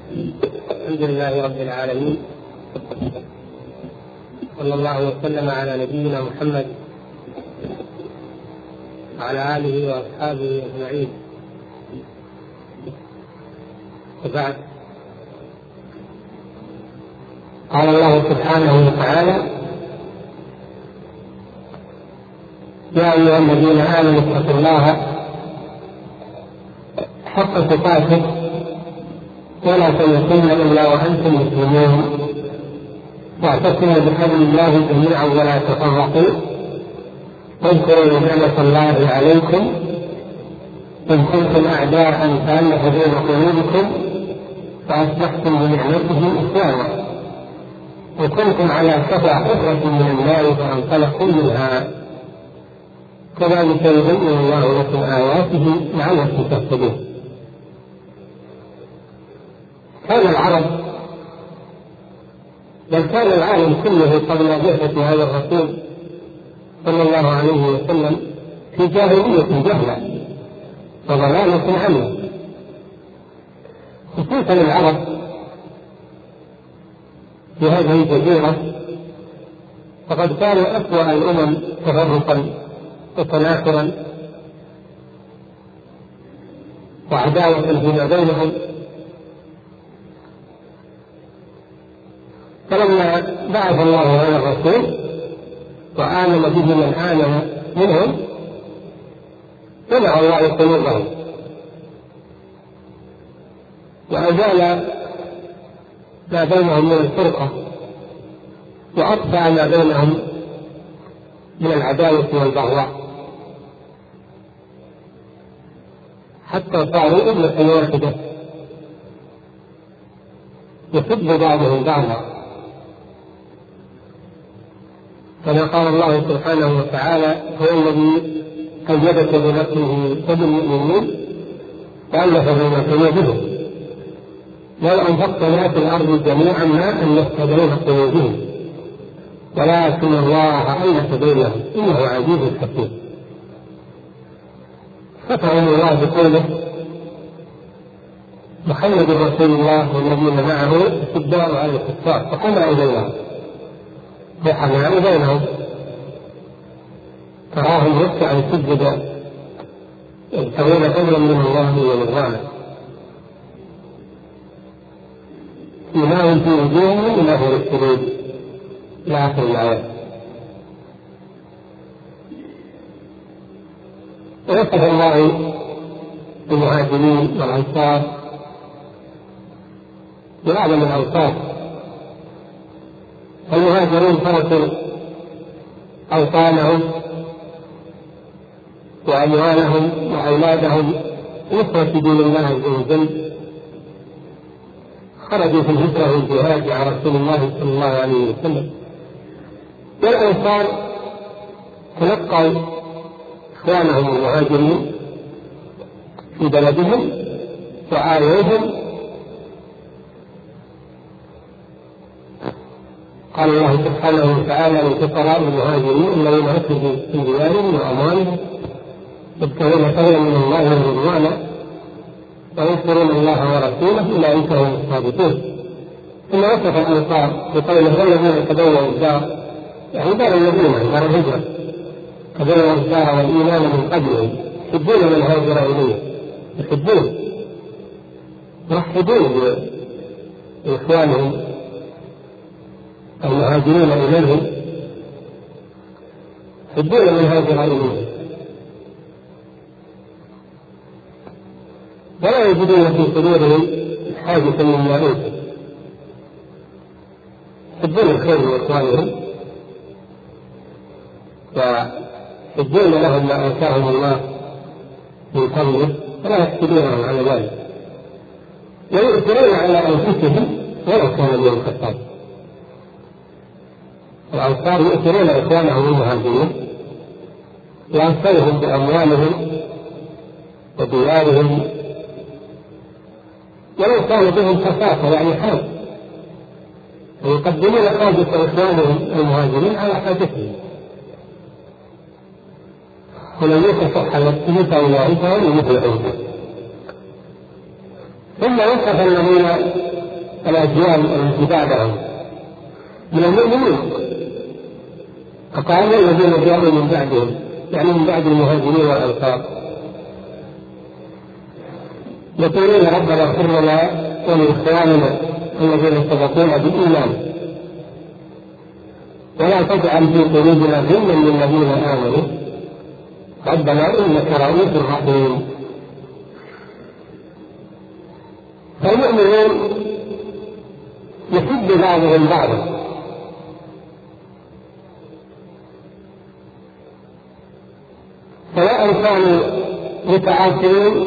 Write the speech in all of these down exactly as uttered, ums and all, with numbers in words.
الحمد لله رب العالمين، صلى الله وسلم على نبينا محمد وعلى آله وأصحابه أجمعين. وبعد، قال الله سبحانه وتعالى: يا أيها الذين آمنوا اتقوا الله حق تقاته ولا تموتن إلا وأنتم مسلمون، واعتصموا بحبل الله جميعا ولا تفرقوا، واذكروا نعمة الله عليكم إن كنتم أعداء فألف بين قلوبكم فأصبحتم بنعمته إخوانا، وكنتم على شفا حفرة من النار فانقلقتم منها، كذلك يبين الله لكم آياته لعلكم تهتدون. كان العرب بل كان العالم كله قبل بعثة هذا الرسول صلى الله عليه وسلم في جاهلية جهلة وضلالة عمية، خصوصا العرب في هذه الجزيرة، فقد كانوا أسوأ الأمم تفرقا وتناكرا وعداوة فيما بينهم. فلما بعث الله هذا الرسول وآمن به من آمن منهم جمع الله قلوبهم وأزال ما بينهم من الفرقة وأطفأ ما بينهم من العداوة والبغضاء، حتى صاروا أمة واحدة يحب بعضهم بعضا، كما قال الله سبحانه وتعالى: هو الذي أيدك بنصره وبالمؤمنين وألف بين قلوبهم لو أنفقت ما في الأرض جميعا ما ألفت بين قلوبهم ولكن الله ألف بينهم إنه عزيز حكيم. فتحهم الله بقوله: محمد رسول الله والذين معه أشداء على الكفار رحماء بينهم رحماء بينهم تراهم ركعا سجدا يبتغون فضلا من الله ورضوانه سيماهم في وجوههم من أثر السجود إلى آخر الآيات. ووصف الله المهاجرين والأنصار بأعظم الأوصاف. المهاجرون تركوا أوطانهم وأموالهم وأولادهم نصرة دين الله عز وجل، خرجوا في الهجرة والجهاد مع رسول الله صلى الله عليه وسلم. والأنصار تلقوا إخوانهم المهاجرين في بلدهم وآووهم. قال الله سبحانه وتعالى: للفقراء المهاجرين الذين أخرجوا من ديارهم وأموالهم يبتغون فضلا من الله ورضوانا وينصرون الله ورسوله أولئك هم الصادقون. ثم وصف الأنصار بقوله: والذين تبوأوا الدار، يعني دار المدينة دار الهجرة، تبوأوا الدار والإيمان من قبلهم يحبون من هاجر إليه، يحبون يرحبون بإخوانهم المهاجرين إليهم، يحبون من هاجر إليه، ولا يجدون في صدورهم حاجة مما أوتوا، يحبون الخير لإخوانهم ويحبون لهم ما آتاهم الله من فضله ولا يحسدونهم على ذلك، ويؤثرون على أنفسهم ولو كان لهم خطاب. الأنصار يؤثرون إخوانهم المهاجرين وأنصرهم بأموالهم وديارهم ولو كان بهم خصاصة يعني حاجة، ويقدمون حاجة إخوانهم المهاجرين على حاجتهم، ولم يتصح نفسه فأولئك هم المفلحون. ثم وصف الذين الأجيال التي بعدهم من المؤمنين. فقال الذين جاءوا من بعدهم يعني من بعد المهاجرين والأنصار يقولون ربنا اغفر لنا ولإخواننا الذين سبقونا بالإيمان ولا تجعل في قلوبنا غلا للذين آمنوا ربنا إنك رؤوف رحيم. فالمؤمنون يحب بعضهم بعضا سواء كانوا متعاطفين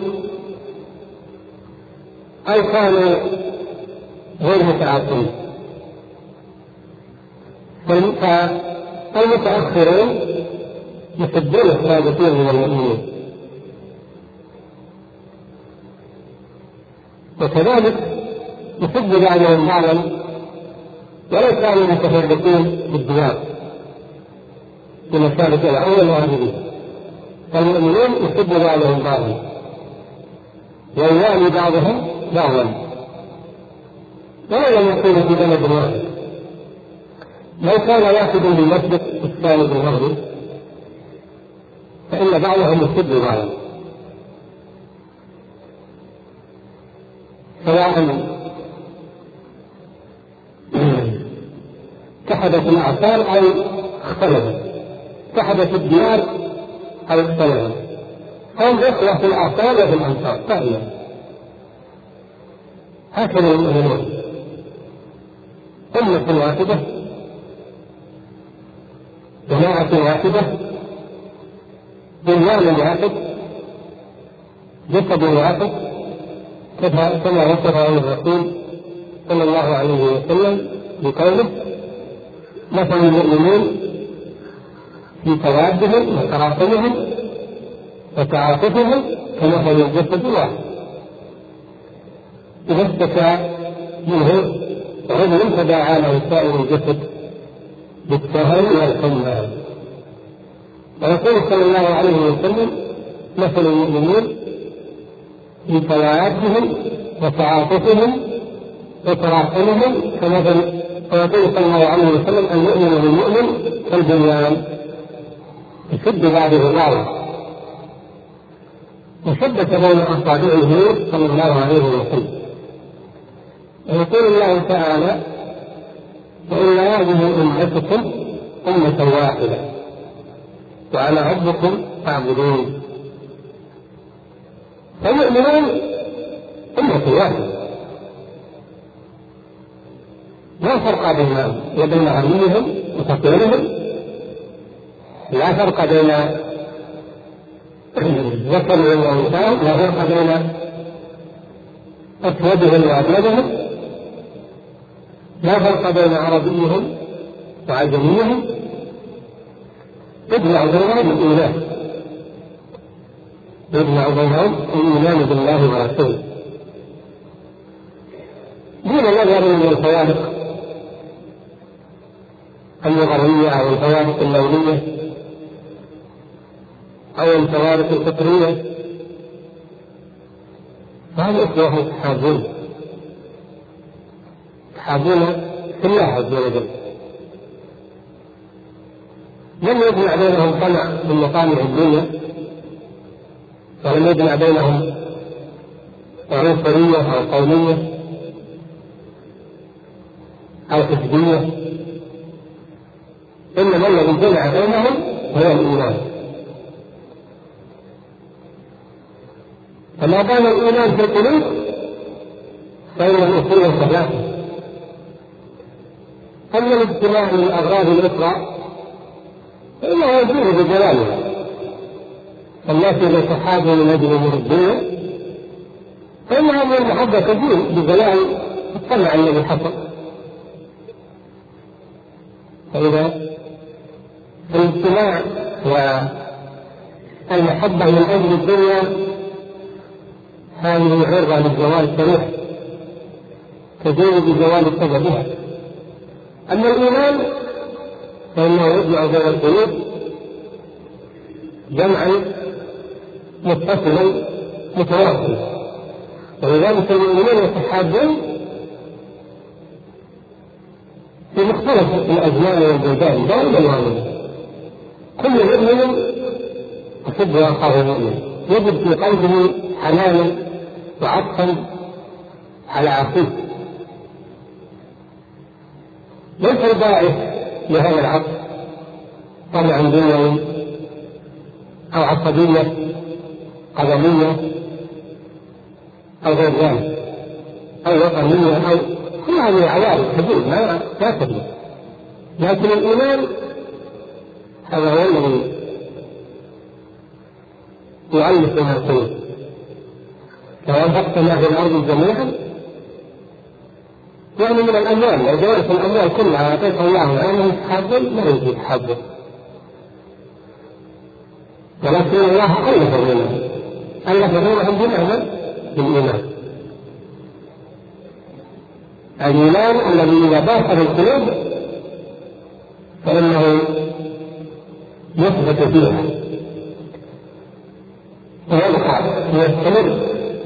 أو كانوا غير متعاطفين. فالمتأخرون يحبون السابقين من المؤمنين، وكذلك يحب بعضهم بعضا ولو كانوا متفرقين بالديار في مشارق الأرض والمغرب. فالمؤمنون يحب بعضهم بعضا ويوالي بعضهم بعضا ولو لم يكونوا في بلد واحد. لو كان واحد بالمشرق والثاني بالمغرب فإن بعضهم يحب بعضا سواء اتحدت الأعصار أو اختلفت، اتحدت الديار أو اختلفت، هم إخوة في الأعصار وفي الأنصار فعلا. هكذا المؤمنون أمة واحدة جماعة واحدة بنيان واحد جسد واحد كما وصفه الرسول صلى الله عليه وسلم بقوله مثل المؤمنين في توادهم وتراحمهم وتعاطفهم كمثل الجسد الواحد إذا اشتكى منه عضو تداعى له سائر الجسد بالسهر والحمى. ويقول صلى الله عليه وسلم مثل المؤمنين في توادهم وتعاطفهم وتراحمهم كمثل. ويقول صلى الله عليه وسلم المؤمن بالمؤمن كالبنيان يشد بعضه بعضا وشبك بين أصابعه صلى الله عليه وسلم. ويقول الله تعالى وإن هذه أمتكم أمة واحدة وأنا ربكم فاعبدون. فالمؤمنون أمة واحدة لا فرق بينهم وبين عميهم وفقيرهم، لا فرق بين ذكر والأنثى، لا فرق بين أسودهم وأبيضهم، لا فرق بين عربيهم وعجميهم، يجمع بينهم الإيمان، يجمع بينهم الإيمان بالله ورسوله دون نظر من الفوارق اللغوية أو الفوارق اللونية أو الفوارق الفطرية. فهذا إخوة يتحابون يتحابون في الله عز وجل. لم يجمع بينهم طمع من مطامع الدنيا، ولم يجمع بينهم عنصرية أو قومية أو حزبية، إنما الذي جمع بينهم هو الإيمان. فما دام الإيمان في القلوب فإن الأصول ثلاثة. أما الاجتماع من الأغراض الأخرى فإنه يجوز بجلالها. الناس إذا تحابوا من أجل أمور الدنيا فإن هذه المحبة تجوز بجلال الطمع الذي حصل. فإذا الاجتماع والمحبة من أجل الدنيا هذه عرضة للزوال صريح تجوز بزوال سببها. أما الإيمان فإنه يجمع بين القلوب جمعا متصلا متواصلا، ولذلك المؤمنون يتحابون مختلف الأزمان والبلدان دائما واحدة. كل مؤمن يحب أخاه مؤمن، يجد في قلبه حنانا وعطفا على أخيه. ليس الباعث لهذا العطف طمع دنيوي أو عصبية قدمية أو غير ذلك أو وطنية أو كل هذه عوارض حدود لا لا تدري، لكن الإيمان هذا هو الذي يؤلف من القلوب. لو أنفقت ما في الأرض جميعا يعني من الأموال، لو جمعت الأموال كلها أعطيتها الله وأنهم يتحابون ما يمكن يتحابون، ولكن الله ألف بينهم ألف بينهم بمعنى بالإيمان. الإيمان الذي إذا باشر القلوب فإنه يثبت فيها ويبقى ويستمر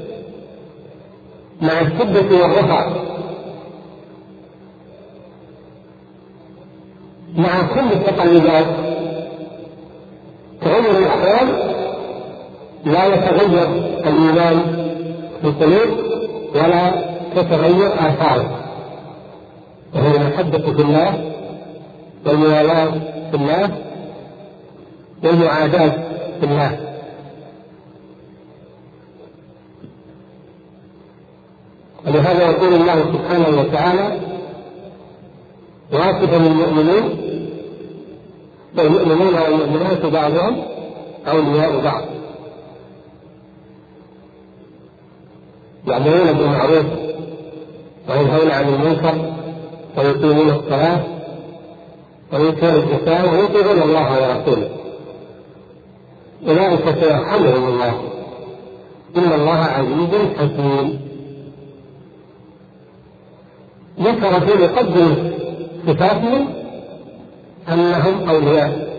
مع الشدة والرفع مع كل التقلبات. تغير الأحوال لا يتغير الإيمان في القلوب ولا تتغير آثاره، وهو المحبة في الله والموالاة في الله والمعاداة في الله. ولهذا يقول الله سبحانه وتعالى واصفا للمؤمنين والمؤمنون والمؤمنات بعضهم أولياء بعض يأمرون بالمعروف وينهون عن المنكر ويقيمون الصلاة ويؤتون الزكاة ويطيعون الله ورسوله أولئك سيرحمهم الله إن الله عزيز حكيم. ذكر في مقدمة صفاتهم أنهم أولياء،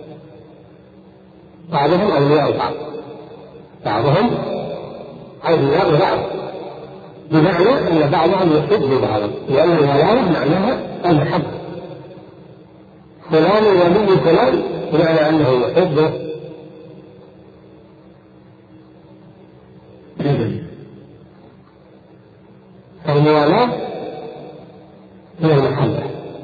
بعضهم أولياء بعض، بعضهم أولياء بعض، بمعنى أن بعضهم يحب بعضا، لأن الولاية معناها المحبة. فلان ولي فلان بمعنى أنه يحبه. فالموالاة هي المحبة،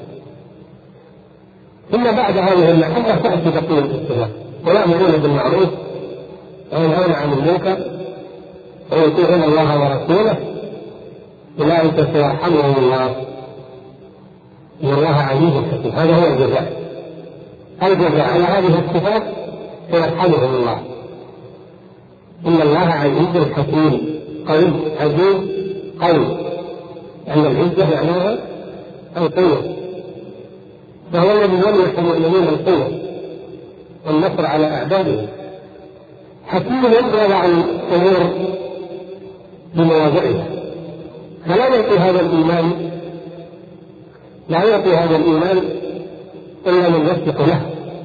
ثم بعد هذه المحبة تأتي بقية الصفات، ويأمرون بالمعروف وينهون عن المنكر ويطيعون الله ورسوله أولئك سيرحمهم الله إن الله عزيز حكيم. هذا هو الجزاء، الجزاء على هذه الصفات سيرحمهم الله إن الله عزيز حكيم قوي. عزيز قوي لأن العزة معناها القوة، فهو الذي يمنح المؤمنين القوة والنصر على أعدائهم. حكيم يضع الأمور بمواضعها، فلا يعطي هذا الإيمان لا يعطي هذا الإيمان إلا من يثق له،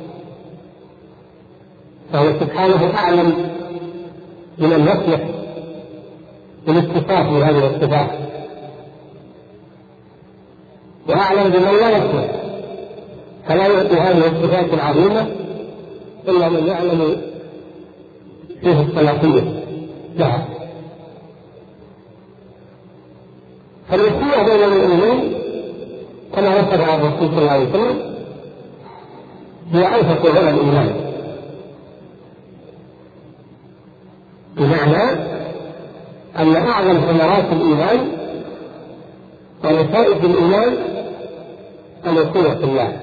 فهو سبحانه أعلم بمن يصلح بالاتصاف بهذه الصفات، وأعلم بمن لا يصلح، فلا يعطي هذه الصفات العظيمة إلا من يعلم فيه الصلاحية لها. فالوصية بين المؤمنين كما وصف عن الرسول صلى الله عليه وسلم هي أوثق على الإيمان، بمعنى أن أعظم ثمرات الإيمان ونتائج الإيمان الوصية في الله.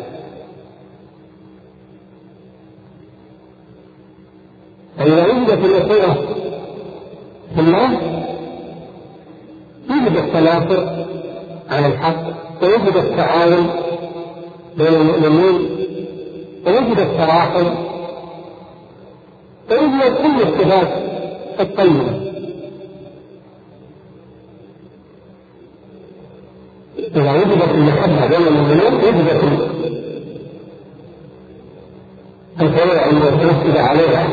فإذا وجدت الوصية في الله يوجد التناصر على الحق، ويوجد التعاون بين المؤمنين، ويوجد التراحم، ويوجد كل الصفات الطيبة. إذا وجدت المحبة بين المؤمنين وجدت الفروع المترتبة عليها.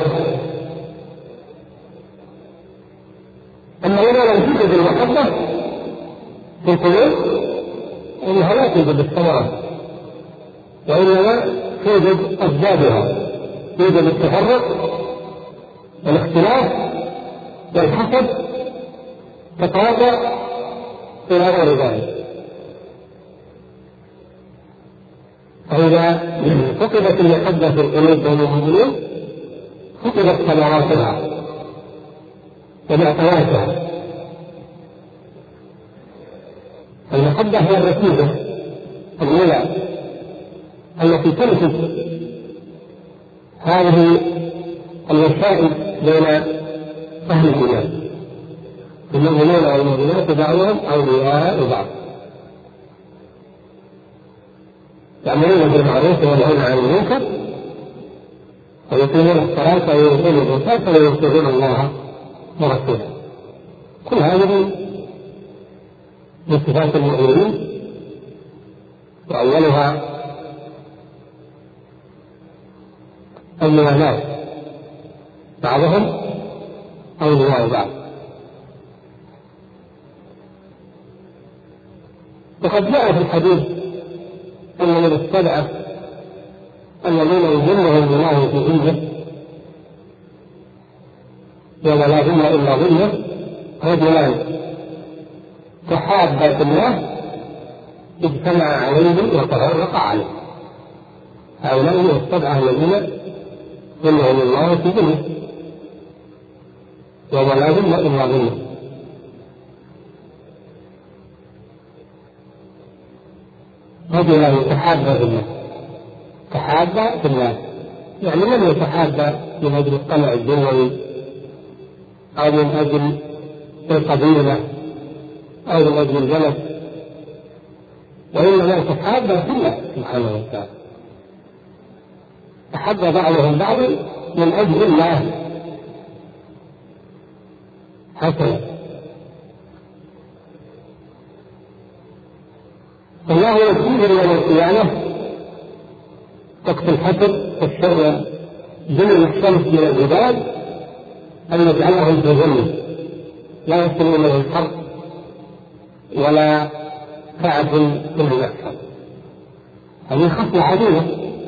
أما إذا لم توجد المحبة في القلوب إنها لا توجد الثمرة وإنما توجد أسبابها، توجد التفرق والاختلاف والحسد تتواضع إلى غير ذلك. فإذا فقدت المحبة في القلوب بين المؤمنين فقدت ثمراتها ومعطياتها. المحبة هي الركيزة الأولى التي تنتج هذه الوسائل بين أهل الإيمان. المؤمنون والمؤمنات بعضهم أولياء بعض، يأمرون بالمعروف وينهون عن المنكر ويقيمون الصلاة ويؤتون الزكاة ويطيعون الله ورسوله. كل هذه من صفات المؤمنين، وأولها الموالاه، بعضهم أولياء بعض. وقد جاء في الحديث أن من السبعة الذين يظلهم الله في ظله يوم لا ظل إلا ظله رجلان تحابا في الله اجتمع عليه وتفرق عليه. هؤلاء هم السبعة الذين ظلهم الله في ظله يوم لا ظل إلا ظله. رجلان تحابا في الله، تحابا في الله يعني لم يتحابا من أجل الطمع الدنيوي أو من أجل القبيلة أو من أجل البلد، وإنما يتحابا في الله سبحانه وتعالى. تحب بعضهم بعضا من أجل الله حسنا. الله يكفيه يوم القيامة وقت الحشر والشر جمع الشمس من العباد أن يجعلهم في ظله لا يصلون له الحر ولا تعب من المحشر. هذه خصلة عظيمة،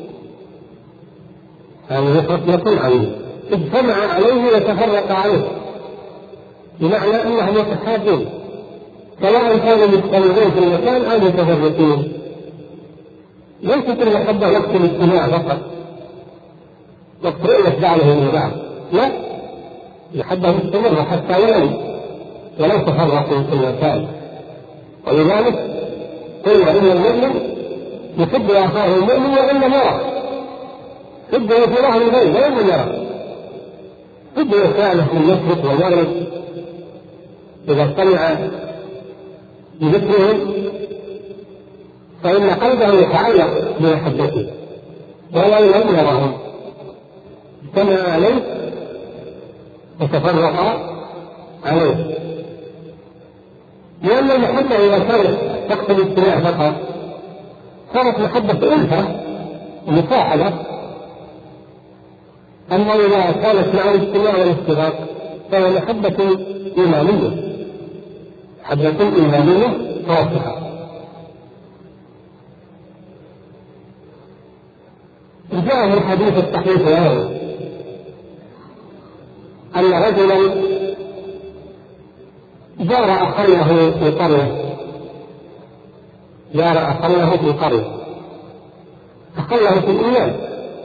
هذه خصلة عظيمة اجتمع عليه وتفرق عليه، بمعنى أنهم يتحابون سواء كانوا مجتمعين في المكان أو متفرقين. ليست المحبة وقت الاجتماع فقط، وقت رؤية بعضهم من بعض، لا، المحبة مستمرة حتى ولو ولو تفرقوا في المكان. ولذلك قلنا إن المؤمن يحب أخاه المؤمن وإن لم يره، يحب يثيره الغيب وإن لم يره، يحب يسأله من المشرق والمغرب إذا استمع بذكرهم فإن قلبه يتعلق بمحبته، ولو لم يرهم اجتمع عليه وتفرق عليه. لأن المحبة إذا كانت وقت الاجتماع فقط صارت محبة ألفة ومصاحبة، أما إذا كانت مع الاجتماع والاشتراك فهي محبة إيمانية، محبة إيمانية واضحة. جاء في الحديث الصحيح له أن رجلا جار أخا له في قرية، جار أخا له في قرية أخا له في الإيمان،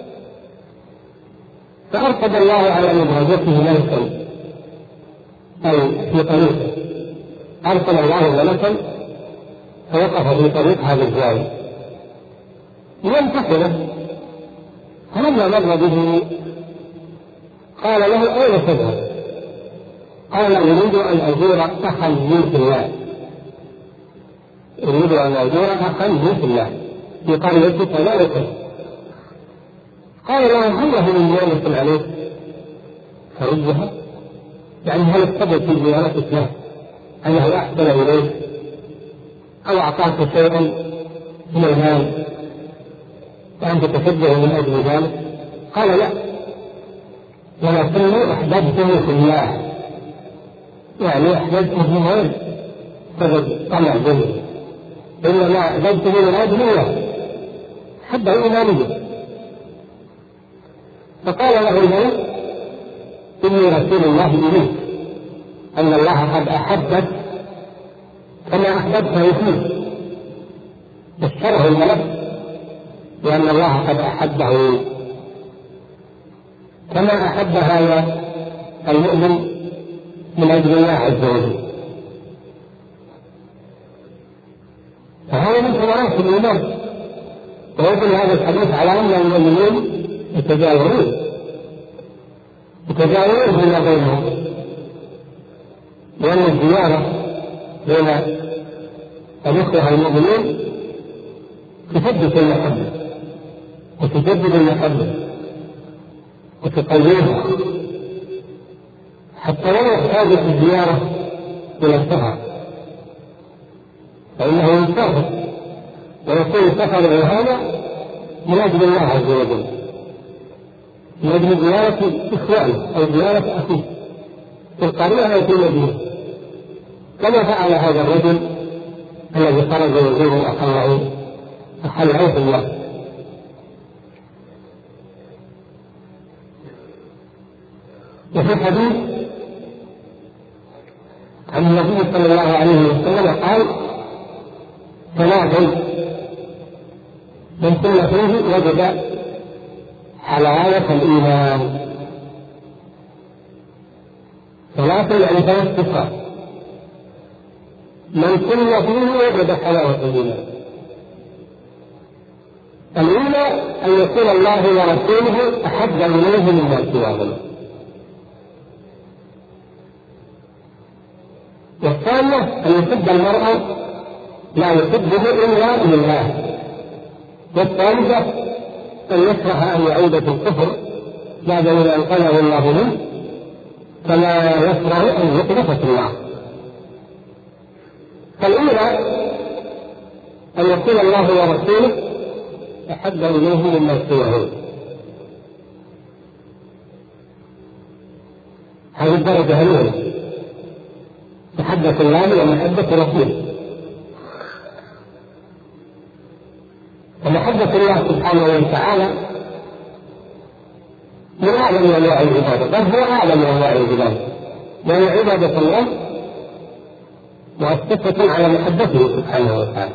فأرشد الله على مبادرته ملكا أي في طريقه، أرسل الله ملكا فوقف في طريق هذا الجار ليمتحنه. فلما مر به قال له أين تذهب؟ قال أريد أن أزور أخا لي في الله، أريد أن أزور أخا لي في الله في قرية كذلك. قال له هل له من نعمة عليك فرجها؟ يعني هل اقتضت في زيارتك له أنه أحسن إليك أو أعطاك شيئا من المال وأنت تحبه من أجل ذلك؟ قال لا، ولكني أحببته في الله، يعني أحببته في غير سبب طمع منه، إنما أحببته من أجل الله، محبة إيمانية. فقال له الملك إني رسول الله إليك، أن الله قد أحبك كما أحببته فيه. بشره الملك لأن الله قد أحبه كما أحب هذا المؤمن من أجل الله عز وجل. فهذا من ثمرات الإيمان. ويدل هذا الحديث على أن المؤمنين يتجاورون يتجاورون فيما بينهم، لأن الزيارة بين الإخوة المؤمنين تثبت المحبة وتجدد المحبة وتقويها، حتى لا يحتاج في الزيارة إلى السفر، فإنه يسافر ويكون سفره هذا من أجل الله عز وجل، من أجل زيارة إخوانه أو زيارة أخيه في القرية أو في المدينة، كما فعل هذا الرجل الذي خرج يزور أخاه أحله في الله. وفي الحديث عن النبي صلى الله عليه وسلم قال: ثلاث من كل فيه وجد حلاوة الإيمان. ثلاث يعني ثلاث صفات من كل فيه وجد حلاوة الإيمان. الأولى أن يكون الله ورسوله أحب إليه مما سواهما، والثانية أن يحب المرء لا يحبه إلا لله، والثالثة أن يكره أن يعود في الكفر بعد أن أنقذه الله منه، كما يكره أن يقذف في النار. فالأولى أن يكون الله ورسوله أحب إليه مما سواهما، هذه الدرجة الأولى، محبة الله ومحبة رسوله. ومحبة الله سبحانه وتعالى من أعلم أنواع العبادة، بل هو أعلم أنواع العبادة، وهي عبادة الله مؤسسة على محبته سبحانه وتعالى.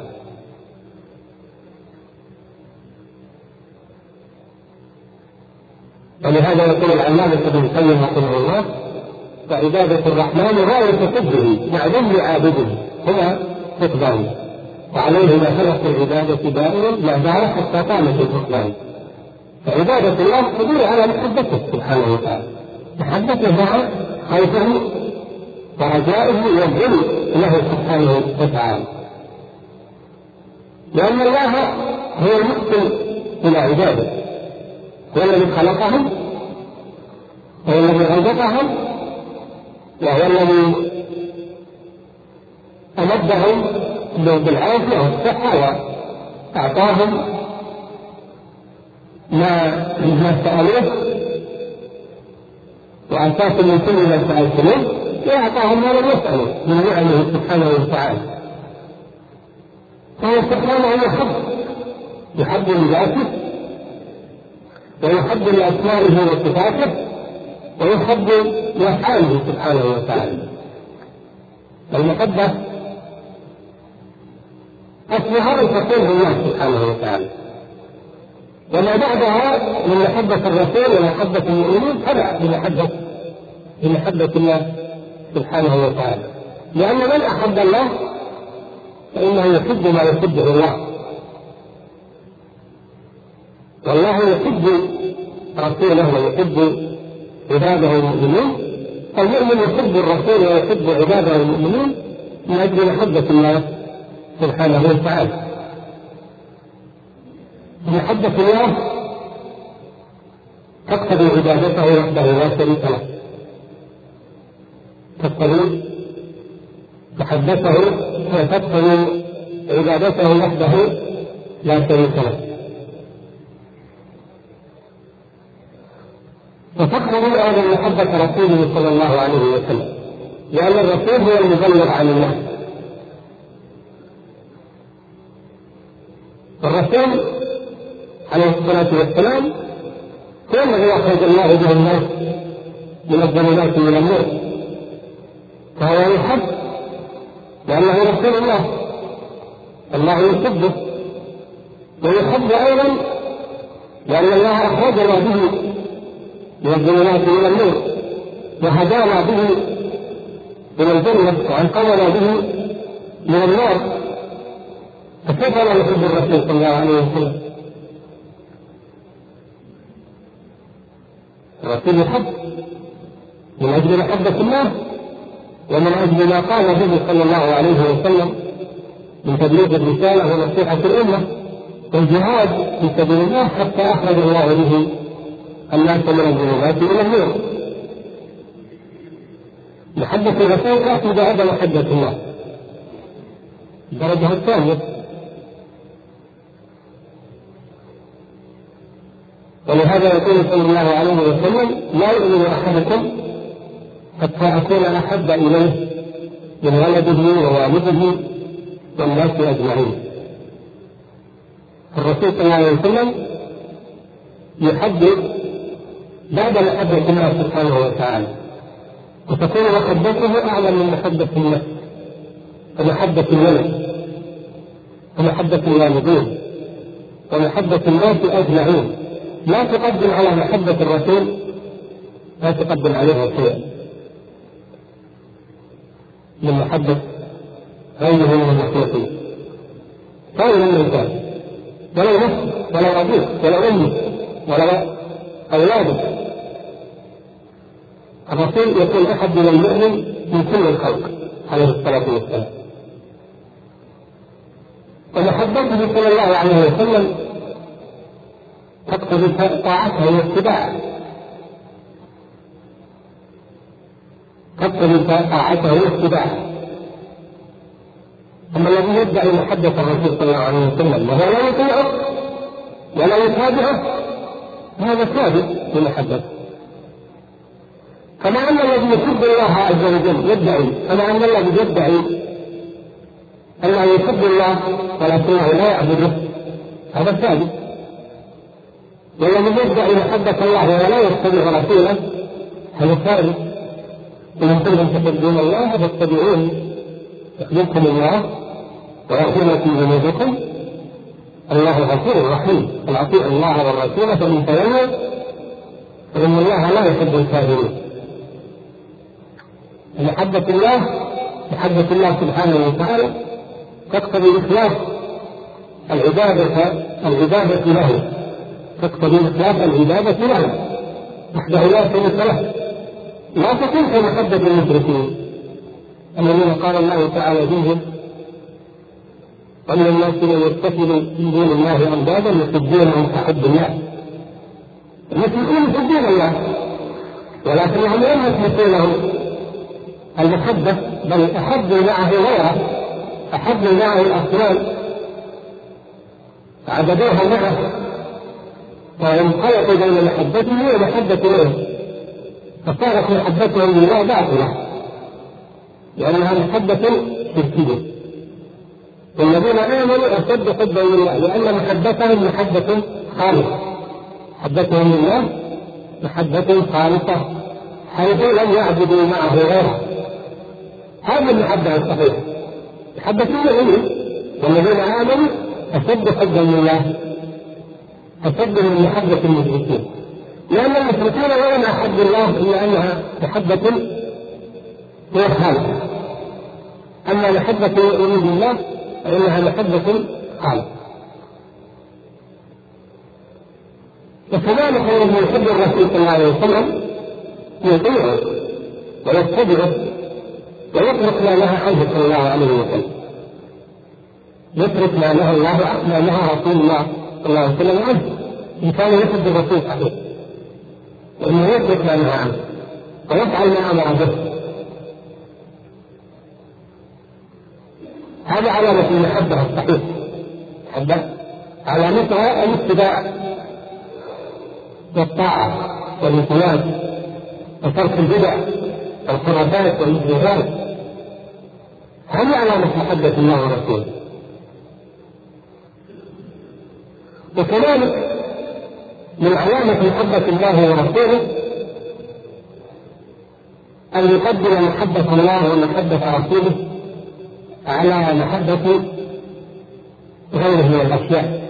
ولهذا يقول العلامة ابن القيم رحمه الله: فعبادة الرحمن غاية قدره مع ذل عابده هو فقدانه، وعليه ما خلق العبادة دائما ما دار حتى قامت الفقدان. فعبادة الله تدور على محبته سبحانه وتعالى، محبته مع خوفه ورجائه والذل له سبحانه وتعالى، لأن الله هو المحسن إلى عباده، هو الذي خلقهم وهو الذي رزقهم وهو الذي أمدهم بالعافية والصحة وأعطاهم ما ما سألوه، وأعطاكم من كل ما سألتموه، وأعطاهم ما لم يسألوا من نعمه سبحانه وتعالى. فهو سبحانه يحب يحب لذاته ويحب لأسمائه وصفاته ويحب لأفعاله سبحانه وتعالى. المحبة أصلها أن تكون الله سبحانه وتعالى، وما بعدها من محبة الرسول ومحبة المؤمنين تبع بمحبة بمحبة الله سبحانه وتعالى، لأن من أحب الله فإنه يحب ما يحبه الله، والله يحب رسوله ويحب عباده المؤمنين. المؤمن يحب الرسول ويحب عباده المؤمنين من أجل محبة الله سبحانه وتعالى. محبة الله تقتضي عبادته وحده لا شريك له، تقتضي محبته وتقتضي عبادته وحده لا شريك له، وتقتضي أيضا محبة رسوله صلى الله عليه وسلم، لأن الرسول هو المبلغ عن الله. الرسول عليه الصلاة والسلام هو الذي أخرج الله به الناس من الظلمات إلى النور، فهو يحب لأنه رسول الله، الله يحبه، ويحب أيضا لأن الله أخرجنا به من الظلمات إلى النور وهدانا به من الجنة وأنقذنا به من النار، فكيف لا نحب الرسول صلى الله عليه وسلم؟ الرسول يحب من أجل محبة الله ومن أجل ما قام به صلى الله عليه وسلم من تبليغ الرسالة ونصيحة الأمة والجهاد في سبيل الله حتى أخرج الله به الناس من الظلمات إلى النور. محبة الرسول تأتي بعد محبة الله الدرجة الثانية. ولهذا يقول صلى الله عليه وسلم: لا يؤمن أحدكم حتى أكون أحب إليه من ولده ووالده والناس أجمعين. الرسول صلى الله عليه وسلم يحب بعد محبة الله سبحانه وتعالى، وتكون محبته أعلى من محبة النفس ومحبة الولد ومحبة الوالدين ومحبة الناس أجمعين. لا تقدم على محبة الرسول، لا تقدم عليها شيئا من محبة غيره من المخلوقين، كان من الإنسان ولو نفسه ولو أبوه ولو أمه ولو أولاده. الرسول يكون أحد من المؤمن من كل الخلق عليه الصلاة والسلام. ومحبته صلى الله عليه وسلم تقتضي طاعته واتباعه، تقتضي طاعته واتباعه. أما الذي يدعي محبة الرسول صلى الله عليه وسلم وهو لا يطيعه ولا يتابعه هذا ثابت بمحبته. كما أن الذي يحب الله عز وجل يدعي، كما أن الذي يدعي أنه يحب الله ولكنه لا يعبده هذا ثابت. والذي يدعي محبة الله ولا يتبع رسوله هذا ثابت. وإن كنتم تحبون الله فاتبعوني يحببكم الله ويغفر لكم ذنوبكم الله غفور رحيم. فأطيعوا الله والرسول فإن تولوا فإن الله لا يحب الكافرين. محبة الله محبة الله سبحانه وتعالى تقتضي إخلاص العبادة العبادة له، تقتضي إخلاص العبادة له وحده لا شريك له. لا تكون كمحبة المشركين الذين قال الله تعالى فيهم: ومن الناس من يتخذ من دون الله أندادا يحبونهم كحب الله. المشركون يحبون الله ولكنهم لم يثبتوا له المحبة، بل أحبوا معه غيره، أحبوا معه الأصنام فعبدوها معه وانخلطوا بين محبته ومحبة له، فصارت محبتهم لله باطلة لأنها محبة شركية. والذين آمنوا أشد حبا لله لأن محبتهم محبة خالصة، محبتهم لله محبة خالصة حيث لم يعبدوا معه غيره. هذه المحبة الصحيحة محبة المؤمنين. والذين آمنوا أشد حبا لله أشد من محبة المشركين، لأن المشركين ولم أحب الله إلا أنها محبة هي خالصة، أما محبة المؤمنين بالله فإنها محبة خالصة. وكذلك الذي يحب الرسول صلى الله عليه وسلم يطيعه ويتبعه ويترك ما نهى عنه صلى الله عليه وسلم، يترك ما نهى الله ما نهى رسول الله صلى الله عليه وسلم عنه إن كان يحب الرسول صحيح، وإنه يترك ما نهى عنه ويفعل ما أمر به. هذا علامة المحبة الصحيحة. محبة علامتها الاتباع والطاعة والانقياد وترك البدع والخرافات والمشركات. هذه علامة محبة الله ورسوله. وكذلك من علامة محبة الله ورسوله أن يقدم محبة الله ومحبة رسوله على محبة غيره من الأشياء.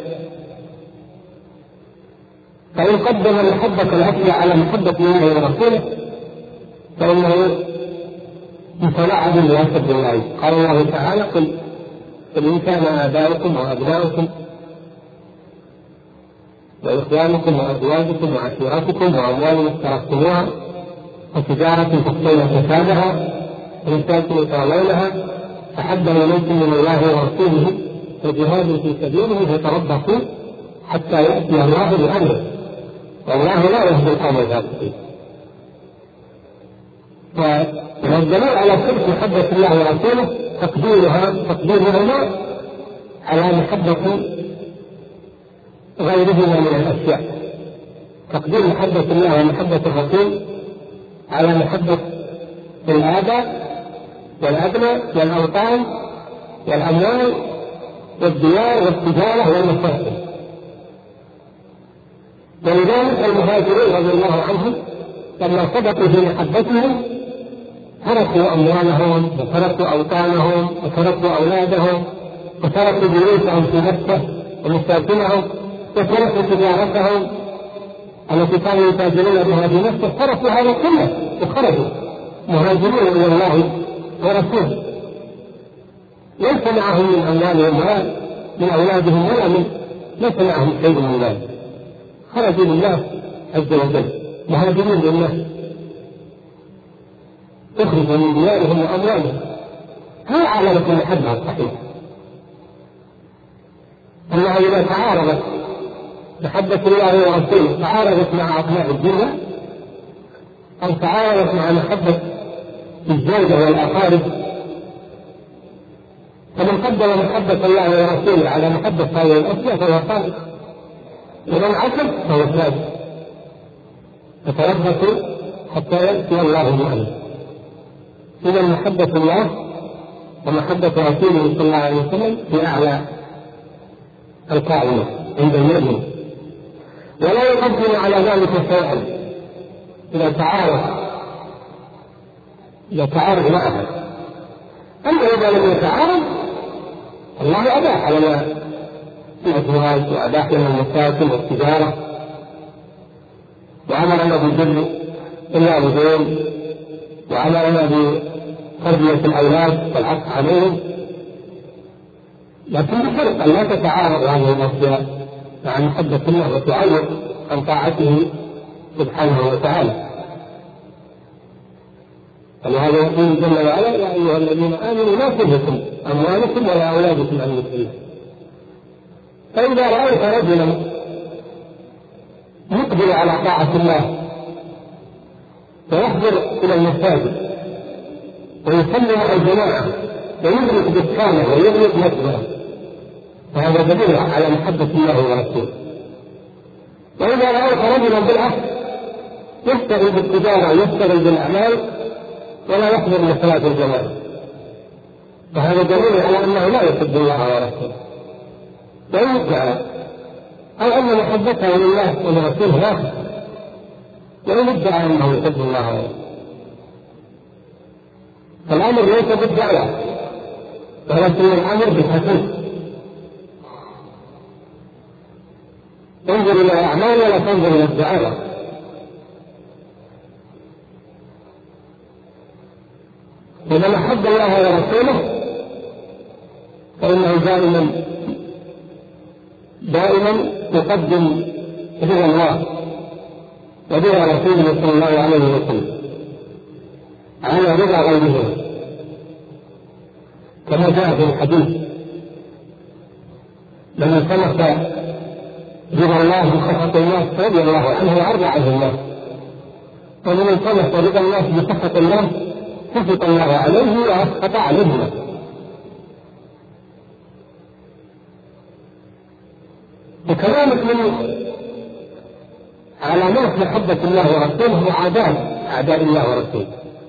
فإن قدم محبة الأشياء على محبة الله ورسوله فإنه متلاعب بواسط الله. قال الله تعالى: قل إن كان آباؤكم وأبناؤكم وإخوانكم وأزواجكم وعشيرتكم وأموال اقترفتموها وتجارة تخشون كسادها ومساكن ترضونها أحب إليكم من الله ورسوله وجهاد في سبيله فتربصوا حتى يأتي الله بأمره والله لا يهدي القوم الفاسقين. والدليل على صدق محبة الله ورسوله تقديرها تقديرهما على محبة غيرهما من الأشياء. تقدير محبة الله ومحبة الرسول على محبة الآباء والأبناء والأوطان والأموال والديار والتجارة والمساكن. ولذلك المهاجرين رضي الله عنهم لما صدقوا في محبتهم تركوا أموالهم وتركوا أوطانهم وتركوا أولادهم وتركوا بيوتهم في مكة ومساكنهم وتركوا تجارتهم التي كانوا يتاجرون بها في مكة، تركوا هذا كله وخرجوا مهاجرين إلى الله ورسوله. ليس معهم من أموالهم ولا من أولادهم ولا من ليس معهم شيء من ذلك، خرجوا لله عز وجل مهاجرين لله، اخرجوا من ديارهم وأموالهم. هذا علامة المحبة الصحيحة. أنها إذا تعارضت محبة الله ورسوله تعارضت مع أطماع الدنيا أو تعارضت مع محبة الزوجة والأقارب، فمن قدم محبة الله ورسوله على محبة هذه الأشياء فهو صادق، ومن عكس فهو كاذب. فتربصوا حتى يأتي الله بأمره. إذا محبة الله ومحبة رسوله صلى الله عليه وسلم في أعلى القاعدة عند المؤمن، ولا يقدم على ذلك شيئا إذا تعارض إذا تعارض معها. أما إذا لم يتعارض الله أباح لنا الأزواج وأباح لنا المساكن والتجارة وأمرنا بالبر الوالدين وأمرنا بتربية الأولاد والعطف عليهم، لكن بشرط أن لا تتعارض هذه الأشياء مع محبة الله وتعوض عن طاعته سبحانه وتعالى. ولهذا يقول جل وعلا: يا أيها الذين آمنوا لا تلهكم أموالكم ولا أولادكم عن ذكر الله. فإذا رأيت رجلا يقبل على طاعة الله ويحضر إلى المساجد ويصلي مع الجماعة ويدرك دكانه ويدرك مسجده فهذا دليل على محبة الله ورسوله. وإذا رأيت رجلا بالعكس يشتغل بالتجارة ويشتغل بالأعمال ولا يحضر لصلاة الجماعة فهذا دليل على أنه لا يحب الله ورسوله. وإن ادعى أو أن محبته لله ولرسوله لا، وإن ادعى أنه يحب الله ورسوله فالأمر ليس بالدعوة ولكن الأمر بالحسن. انظر إلى الأعمال ولا تنظر إلى الدعوة. ومن أحب الله ورسوله فإنه دائما دائما يقدم رضا الله ورضا رسوله صلى الله عليه وسلم على رضا غيره، كما جاء في الحديث: لمن سمح رضا الله بسخط الناس رضي الله عنه وأرضى عنه الله، ومن سمح رضا الناس بسخط الله سخط الله عليه وأسخط عليه. وكذلك من علامات محبة الله ورسوله معاداة أعداء الله ورسوله.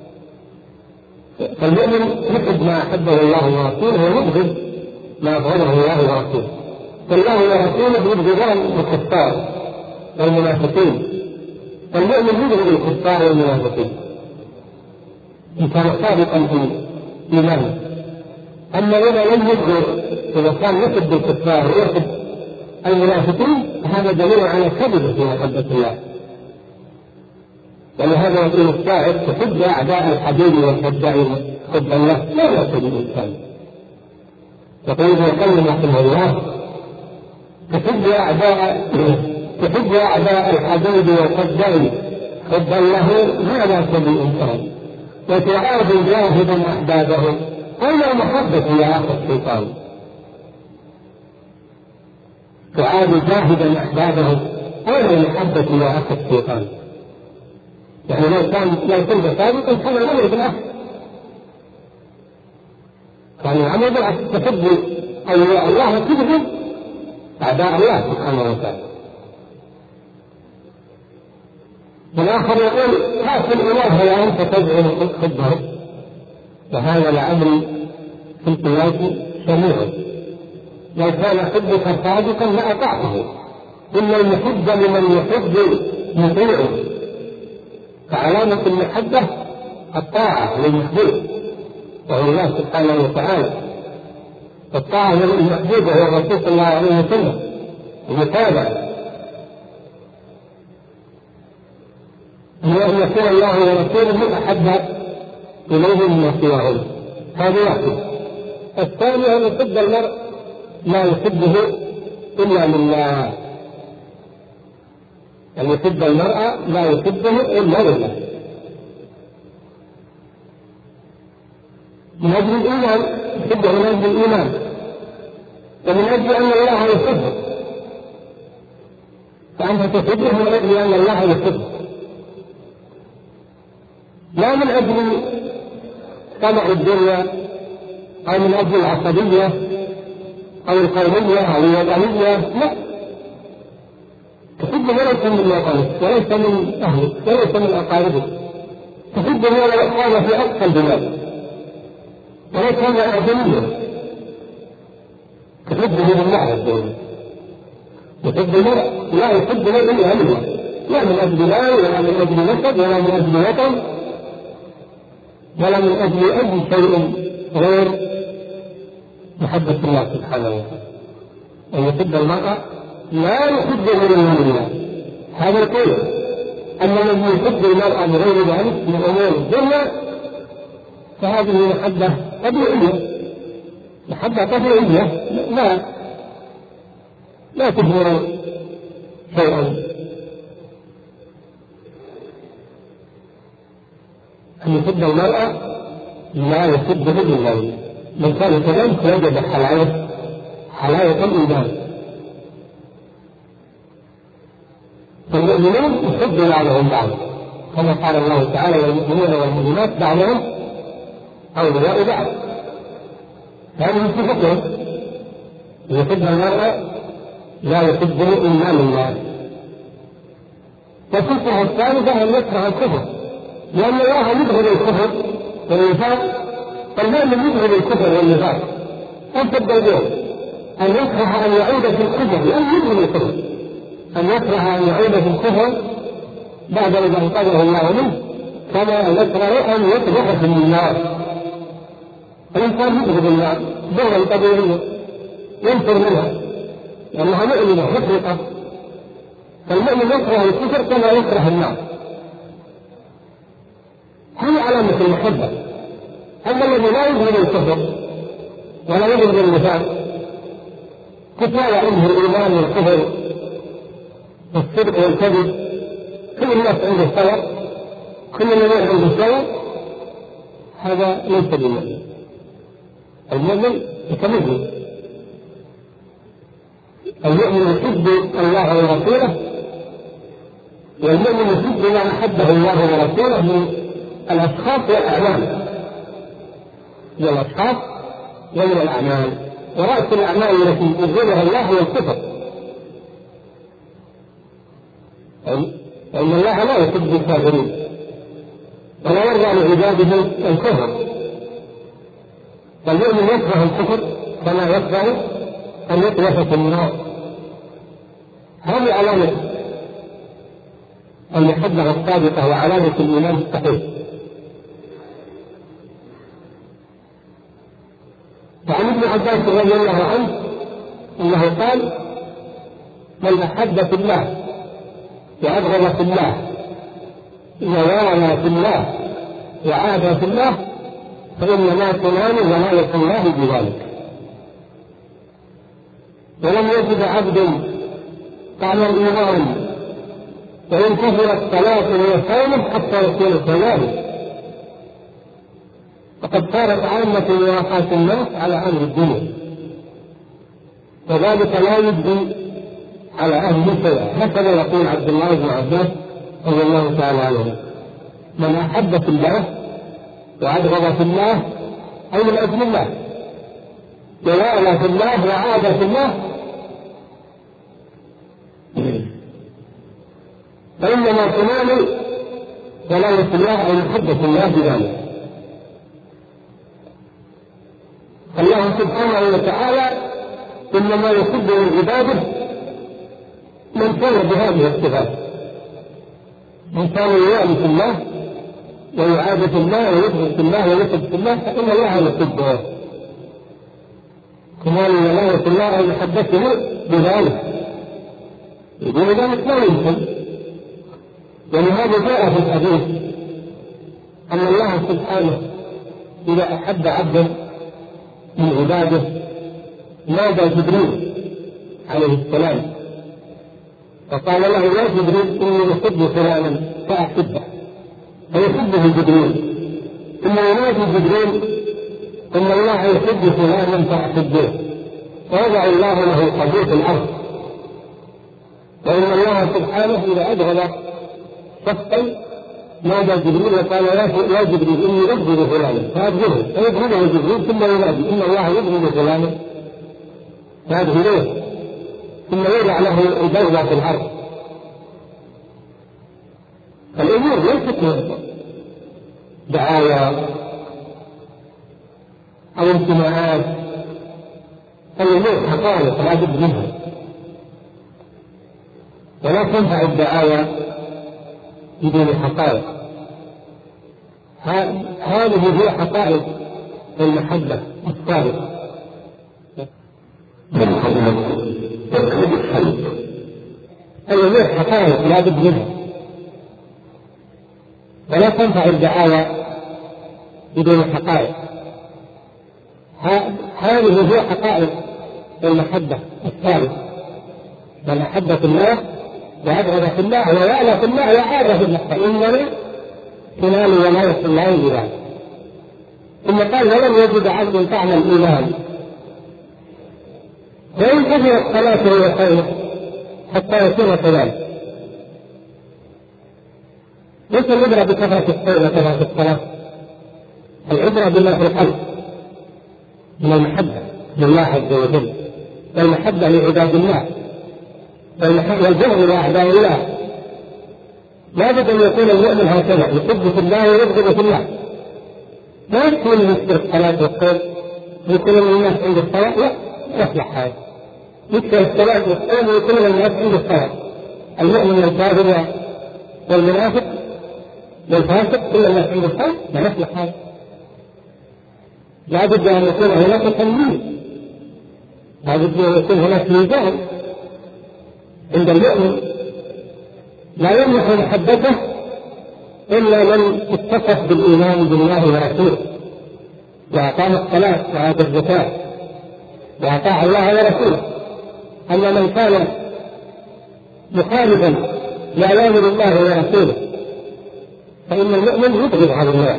فالمؤمن يحب ما أحبه الله ورسوله ويبغض ما أبغضه الله ورسوله. فالله ورسوله يبغضان الكفار والمنافقين، فالمؤمن يبغض الكفار والمنافقين إن كان صادقا في إيمانه. أما إذا لم يبغض، إذا كان يحب الكفار ويحب المنافقين، هذا دليل على كذبه في محبة الله. ولهذا يقول الشاعر: تحب أعداء الحبيب وتدعي حب الله، لا يحب الإنسان. يقول ابن القيم رحمه الله: تحب أعداء تحب أعداء الحبيب وتدعي حب الله، ما لا يحب الإنسان. وتعاد جاهدا أحبابه، أين المحبة يا أخي الشيطان؟ تعاد جاهدا أحبابه، أين المحبة يا أخي الشيطان؟ يعني لو كان لو كنت صادقا كان الأمر بالعكس، كان الأمر بالعكس، تحب أولياء الله وتبغض أعداء الله سبحانه وتعالى. والآخر يقول: خاف الإله ولا أنت تزعم حبه، وهذا لأمر في القياس شنيع. لو كان حبك صادقا لأطعته، إن المحب لمن يحب يطيعه، فعلامة المحبة الطاعة للمحبوب وهو الله سبحانه وتعالى. الطاعة للمحبوب وهو الرسول صلى الله عليه وسلم، المتابعة، أن يكون الله ورسوله أحب إليه مما سواهم، هذا واحد. الثاني أن يحب المرء لا يحبه إلا لله، أن يحب المرء لا يحبه إلا لله، من أجل الإيمان، يحبه من أجل الإيمان، ومن أجل أن الله يحبه، فأنت تحبه من أجل أن الله يحبه، لا من أجل طمع الدنيا أو من أجل العصبية أو القومية أو الوطنية، لا، تحب ليس من وطنك وليس من أهلك وليس من أقاربك، تحب ولو كان في أقصى البلاد ولو كان أعجميا، تحبه بالله الدنيا. يحب المرء لا يحب إلا لله، لا من أجل مال ولا من أجل نسب ولا من أجل وطن ولا من أجل أي شيء غير محبة الله سبحانه وتعالى. أن يحب المرء لا يحبه إلا لله، هذا القول. أما الذي يحب المرء بغير ذلك من أمور الدنيا فهذه محبة طبيعية، محبة طبيعية لا لا تظهر شيئا. أن يحب المرء لا يحبه إلا لله، من كان كذلك وجد حلاوة حلاوة الإيمان. فالمؤمنون يحب بعضهم بعضا، كما قال الله تعالى: والمؤمنون والمؤمنات بعضهم أولياء بعض. هذه صفتهم، يحب المرء لا يحبه إلا لله. وصفه الثالثة أن يكره الكفر، لأن الله يبغض الكفر والنفاق، فالمؤمن يبغض الكفر والنفاق، أنت الدليل أن يكره أن يعود في الكفر، لأن يبغض الكفر، أن يكره أن يعود في الكفر بعد إذا انقذه الله منه، كما يكره أن يقذف في النار. الإنسان يبغض النار بغضا طبيعيا ينفر منها لأنها مؤمنة مفرطة، فالمؤمن يكره الكفر كما يكره النار، هذه علامة المحبة. أما الذي لا يبغض الكفر ولا يبغض النفاق، كفاية عنه الإيمان والكفر والصدق والكذب، كل الناس عنده سواء، كل الناس عنده سواء، هذا ليس بالمؤمن. المؤمن يتميز، المؤمن يحب الله ورسوله، والمؤمن يحب ما أحبه الله ورسوله من الأشخاص والأعمال، من الأشخاص ومن الأعمال. ورأس الأعمال التي يبغضها الله هو الكفر، فإن الله لا يحب الكافرين ولا يرضى لعباده الكفر، فالمؤمن يكره الكفر كما يكره أن يطلق في النار. هذه علامة المحبة الصادقة وعلامة الإيمان الصحيح. وعن ابن عباس رضي الله عنه أنه قال: من أحب في الله وأبغض في الله ووالى في الله وعادى في الله فإنما تنال ولاية الله بذلك. ولم يجد عبد طعم الإيمان وإن كثرت صلاة وصوم حتى يكون كذلك، وقد صارت عامة مواقات الناس على أمر الدنيا، وذلك لا يجزي على أهل شيئا. هكذا يقول عبد الله بن عباس رضي الله تعالى عنه: من أحب في الله وأبغض في الله أي من أجل الله ووالى في الله وعاد في الله فإنما تنال ولاية الله أو محبة الله بذلك. الله سبحانه وتعالى إنما يحب من عباده من كان بهذه الصفات، من كان يوالي في الله ويعاد في الله ويبغض في الله ويحب في الله فإن الله يحبه. كمال ولاية الله أو محبته بذلك، بدون ذلك لا يمكن. ولهذا جاء في الحديث أن الله سبحانه إذا أحب عبدا من عباده نادى جبريل عليه السلام فقال له: يا جبريل إني أحب فلانا فأحبه، فيحبه جبريل. ثم ينادي جبريل: إن الله يحب فلانا فأحبه، ويضع الله له قبول الأرض. وإن الله سبحانه إذا أبغض شخصا نادى جبريل وقال: يا جبريل إني أبغض فلانا فأبغضه، فيبغضه جبريل ثم ينادي: إن الله يبغض فلانا فأبغضه، ثم يضع له البغضة في الأرض. الأمور ليست دعايا أو انتماءات، الأمور حقائق لا بد منها، ولا تنفع الدعايا بدون حقائق. هذه هي حقائق المحبة الصادقة. الأمور حقائق لا بد منها، ولا تنفع الدعايا بدون حقائق. هذه هي حقائق المحبة الصادقة. من أحب في الله وأبغض في الله ووالى في الله وعاد في الله فإنما تنال ولاية الله بذلك. ثم قال: ولم يجد عبد طعم الإيمان وإن كثرت صلاته وصومه حتى يكون كذلك. ليس العبرة بكثرة الصوم وكثرة الصلاة، العبرة بما في القلب من المحبة لله عز وجل، والمحبة لعباد الله، والجهل لأعداء الله. لا بد أن يكون المؤمن هكذا، يحب في الله ويبغض في الله. ما يكون يذكر الصلاة والصوم ويكون الناس عند الصلاة، لا يصلح هذا. يذكر الصلاة والصوم ويكون الناس عند الصلاة. المؤمن الكافر والمنافق والفاسق كل الناس عند الصلاة، لا يصلح هذا. لا بد أن يكون هناك تمييز، لا بد أن يكون هناك ميزان عند المؤمن. لا يمنح محبته إلا من اتصف بالإيمان بالله ورسوله وأقام الصلاة وآتى الزكاة وأطاع الله ورسوله. أما من كان مخالفا لأوامر الله ورسوله فإن المؤمن يبغض هذا النوع.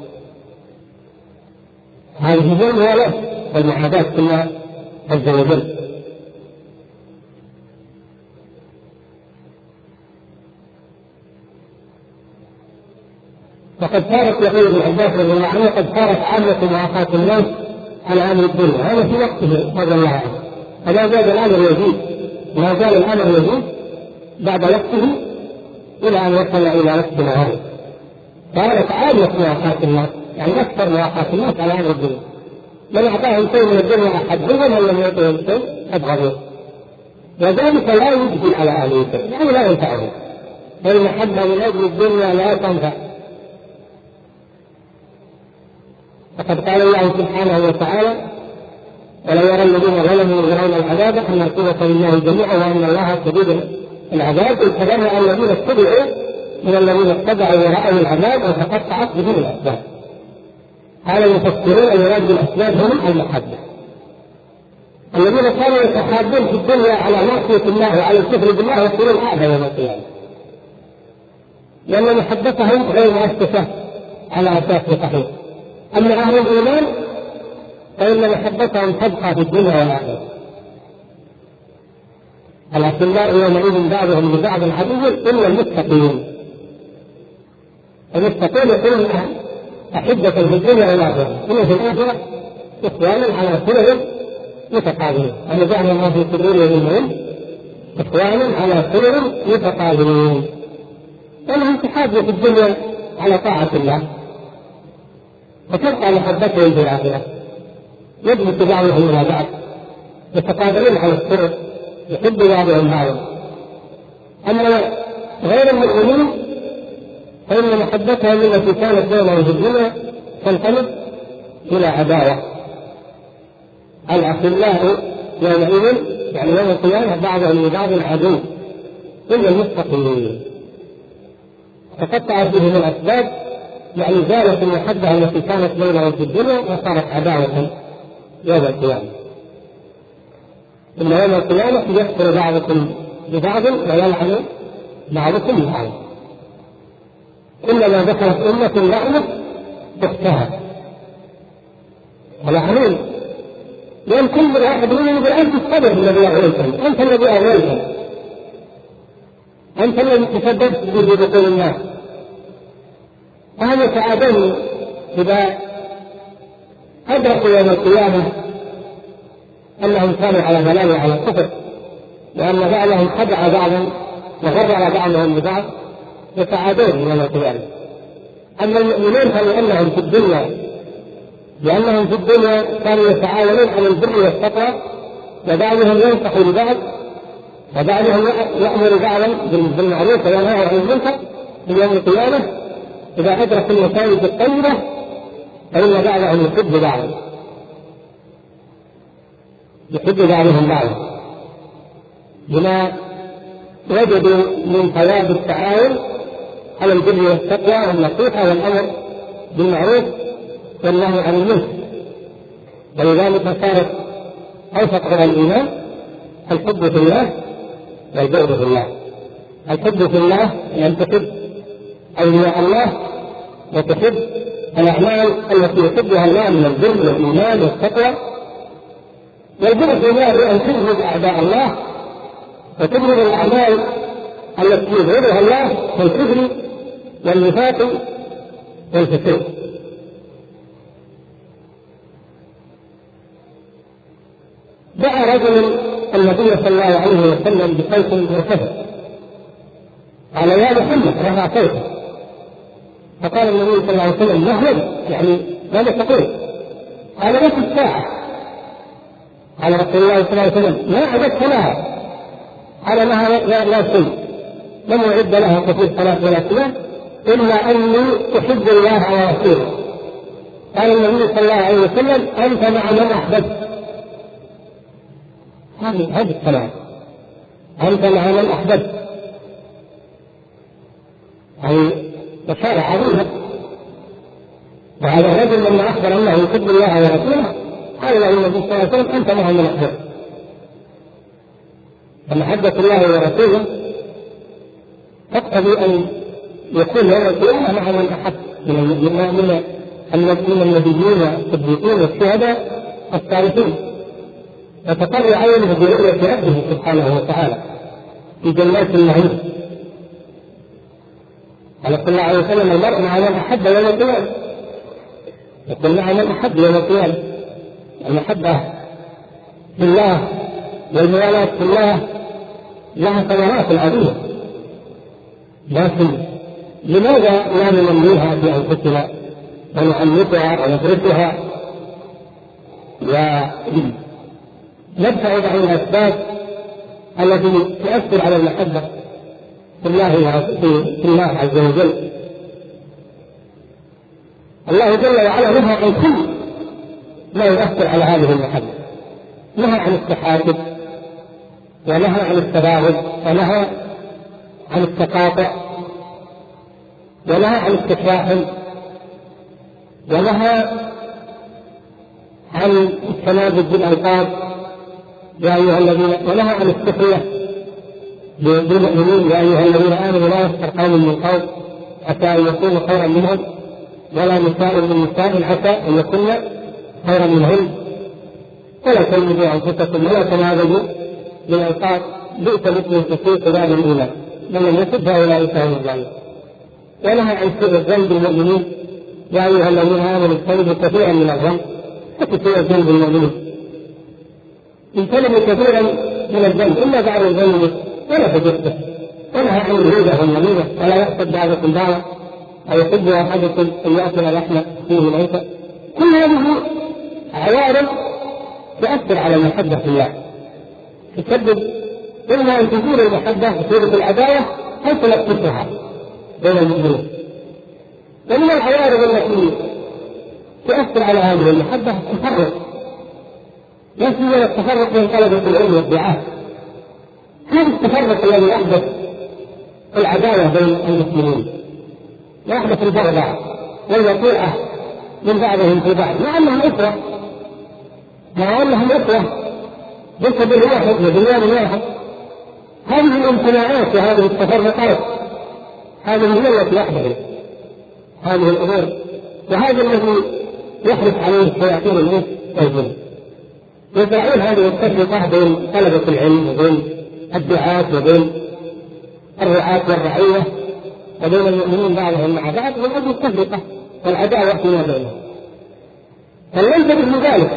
هذه هي الموالاة والمعاداة في الله عز وجل. وقد صارت يقول ابن عباس رضي الله عنه: قد صارت عامة مواقات الناس على أمر الدنيا. هذا في وقته رضي الله عنه، فلا زال الأمر يزيد، ما زال الأمر يزيد بعد وقته إلى أن وصل إلى وقتنا هذا. صارت عامة مواقات الناس، يعني أكثر مواقات الناس على أمر الدنيا. من أعطاهم شيء من الدنيا أحبهم ومن لم يعطهم شيء أبغضوه، وذلك لا يجزي على أهله شيء، يعني لا ينفعهم. والمحبة من أجل الدنيا لا تنفع. فقد قال الله سبحانه وتعالى: ولو يرى الذين ظلموا يرون العذاب أن القوة لله جميعا وأن الله شديد العذاب، إذ تبرأ الذين اتبعوا من الذين اتبعوا ورأوا العذاب وتقطعت بهم الأسباب. هذا المفسرون المراد بالأسباب هم المحبة. الذين كانوا يتحابون في الدنيا على معصية الله وعلى الكفر بالله يصيرون أعدى يوم القيامة، لأن محبتهم غير مؤسسة على أساس صحيح. أما أهل الإيمان فإن محبتهم تبقى في الدنيا والآخرة. الأخلاء يومئذ بعضهم لبعض عدو إلا المتقين. المتقين يقولون أحبة في الدنيا والآخرة، إن في الآخرة إخوانا على سرر متقابلين. أن جعل الله في صدورهم المؤمنين إخوانا على سرر متقابلين، لأنهم تحابوا في الدنيا على طاعة الله، وتبقى محبتهم في الآخرة. يجلس بعضهم إلى بعض يتقابلون على السرر، يحب بعضهم بعضا. أما غير المؤمنين فإن محبتهم التي كانت بينهم في الدنيا تنقلب إلى عداوة. الأخلاء يومئذ يعني يوم القيامة بعضهم لبعض عدو إلا المتقين. تقطعت بهم الأسباب، يعني زالت المحبة التي كانت بينهم في الدنيا وصارت عداوة يوم القيامة. إن يوم القيامة يكفر بعضكم ببعض ويلعن بعضكم ببعض. إنما دخلت أمة لعنة أختها ولعنون، لأن كل واحد منهم يقول أنت السبب الذي أغويتني، أنت الذي أغويتني، أنت الذي تسببت بدخول الناس. فهم يتعادون إذا أدركوا يوم القيامة أنهم كانوا على ضلال وعلى كفر، وأن بعضهم خدع بعضا وغرر بعضهم ببعض، يتعادون يوم القيامة. أما المؤمنون فلأنهم في الدنيا لأنهم في الدنيا كانوا يتعاونون على البر والتقوى، وبعضهم ينصح لبعض وبعضهم يأمر بعضا بالمعروف وينهى عن المنكر. في يوم القيامة إذا أدرك المساجد الطيبة فإن بعضهم يحب بعضا يحب بعضهم بعضا بما وجدوا من ثواب التعاون على البر والتقوى والنصيحة والأمر بالمعروف والنهي عن المنكر. ولذلك صارت أوسط على الإيمان الحب في الله والبغض في الله. الحب في الله أن تحب أولياء الله وتحب الأعمال التي يحبها الله من البر والإيمان والتقوى، والبغض في الله بأن تبغض أعداء الله وتبغض الأعمال التي يبغضها الله كالكفر والنفاق والفسوق. دعا رجل النبي صلى الله عليه وسلم بصوت مرتفع، قال: يا محمد، رفع صوته، فقال النبي صلى الله عليه وسلم: ما هذا؟ يعني ماذا تقول؟ قال: بس الساعة. قال رسول الله صلى الله عليه وسلم: ما أعددت لها؟ قال: لها لا شيء، لم أعد لها كثير صلاة ولا صيام إلا أني أحب الله ورسوله. قال النبي صلى الله عليه وسلم: أنت مع من أحببت. هذه هذه الكلام، أنت مع من أحببت، يعني بشارة عظيمة. وهذا الرجل لما أخبر أنه يحب الله ورسوله قال له النبي صلى الله عليه وسلم: أنت مع من أحببت. فمحبة الله ورسوله تقتضي أن يكون يوم القيامة مع من أحب من النبيين والصديقين والشهداء والصالحين، وتقر عينه برؤية ربه سبحانه وتعالى في جنات النعيم. قال صلى الله عليه وسلم: المرء مع من أحب يوم القيامة. يقول: مع من أحب يوم القيامة. المحبة في الله والموالاة في الله لها ثمرات عظيمة، لكن لماذا لا ننميها في أنفسنا ونعنفها ونفرشها ونبتعد عن الأسباب التي تؤثر على المحبة في الله في الله عز وجل. الله جل وعلا نهى عن كل ما يؤثر على هذه المحبة، نهى عن التحاسد، ونهى عن التباغض، ونهى عن التقاطع، ونهى عن التشاحن، ونهى عن التنابذ بالألقاب يا أيها الذين، ونهى عن السخرية بالمؤمنين يا أيها الذين آمنوا لا يسخر قوم من قوم عسى أن يكونوا خيرا منهم ولا نساء من نساء عسى أن يكون خيرا منهم ولا تلمزوا أنفسكم ولا تنابذوا بالألقاب بئس الاسم الفسوق بعد الإيمان من لم يتب فأولئك هم الظالمون. ونهى عن سوء الظن بالمؤمنين يا أيها الذين آمنوا اجتنبوا كثيرا من الظن فكثير الظن بالمؤمنين، اجتنبوا كثيرا من الظن إلا بعد الظن ولا تجسس. ونهى عن الغيبة والنميمة ولا يحسد بعضكم بعضا أيحب أحدكم أن يأكل لحم فيه ميتا. كل هذه عوارض تؤثر على المحبة في الله، تسبب إما أن تزول المحبة بصورة العداوة أو تلقفها بين المؤمنين. ومن العوارض التي تؤثر على هذه المحبة التفرق، لا سيما التفرق بين طلبة العلم والدعاة. هذا التفرق الذي أحدث العداوة بين المسلمين وأحدث البغضاء والوقيعة من بعضهم في بعض، مع أنهم إخوة، مع أنهم إخوة جسد واحد وبنيان واحد. هذه الامتناعات وهذه التفرقات هذه هي التي أحدثت هذه الأمور، وهذا الذي يحرص عليه شياطين الإنس والجن، يزرعون هذه التفرقة بين طلبة العلم وبين الدعاة وبين الرعاة والرعية وبين المؤمنين بعضهم مع بعض من أجل التفرقة والعداوة فيما بينهم. فليس مثل ذلك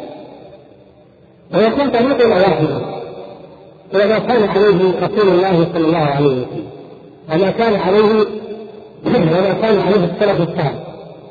ويكون طريقنا واحدا وما كان عليه رسول الله صلى الله عليه وسلم وما كان عليه وما كان عليه السلف الصالح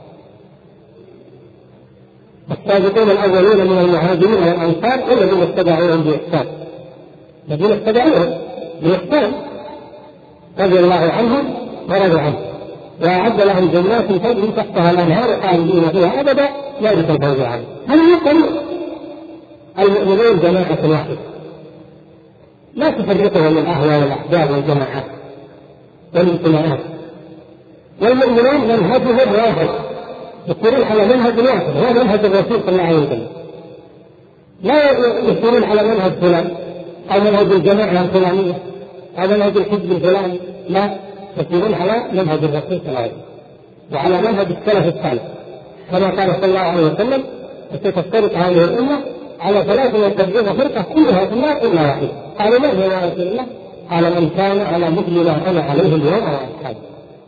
السابقون الأولون من المهاجرين والأنصار الذين اتبعوهم بإحسان، الذين اتبعوهم بإحسان رضي الله عنهم ورضوا عنه وأعد لهم جنات تجري تحتها الأنهار خالدين فيها أبدا لا يتفوز عنه. هل يمكن المؤمنون جماعة واحدة لا تفرقهم الأهواء والأحزاب والجماعات والانتماءات، والمؤمنون منهجهم واحد يسيرون على منهج واحد هو منهج الرسول صلى الله عليه وسلم، لا يسيرون على منهج فلان أو منهج الجماعة الفلانية أو منهج الحزب الفلاني، لا يسيرون على منهج الرسول صلى الله عليه وسلم وعلى منهج السلف الصالح كما قال صلى الله عليه وسلم ستفترق هذه الأمة على ثلاث وسبعين فرقة كلها في النار إلا واحدة. قالوا من هو يا رسول الله؟ قال من كان على مثل ما أنا عليه اليوم وأصحابي.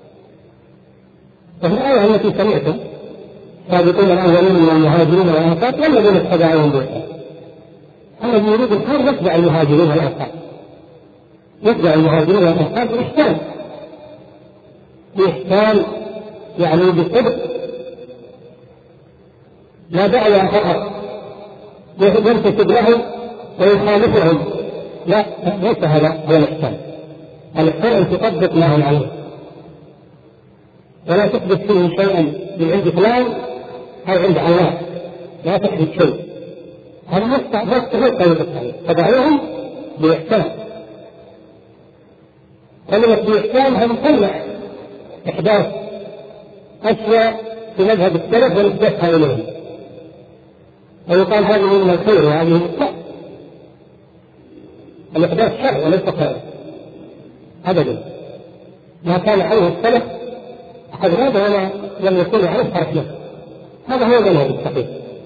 وفي الآية التي سمعتم السابقون الأولين من المهاجرين والأنصار والذين اتبعوهم بإحسان، الذي يريد الخير يتبع المهاجرين والأنصار، يتبع المهاجرين والأنصار بإحسان، بإحسان يعني بصدق، لا داعي فقط ينتسب لهم ويخالفهم، لا ليس هذا هو الإحسان. الإحسان أن تطبق ما هم عليه ولا تحدث فيه شيئا من عند فلان أو عند الله، لا تحدث شيء، هذا مستحيل طريقة تدعوهم بإحسان. كلمة بإحسان هم تمنع إحداث أشياء في مذهب السلف ونسبتها إليهم ويقال هذه من الخير وهذه من الشر. الإحداث شر وليس خير أبدا. ما كان عليه السلف أحد هذا وما لم يكن عليه فرق له، هذا هو المنهج الصحيح.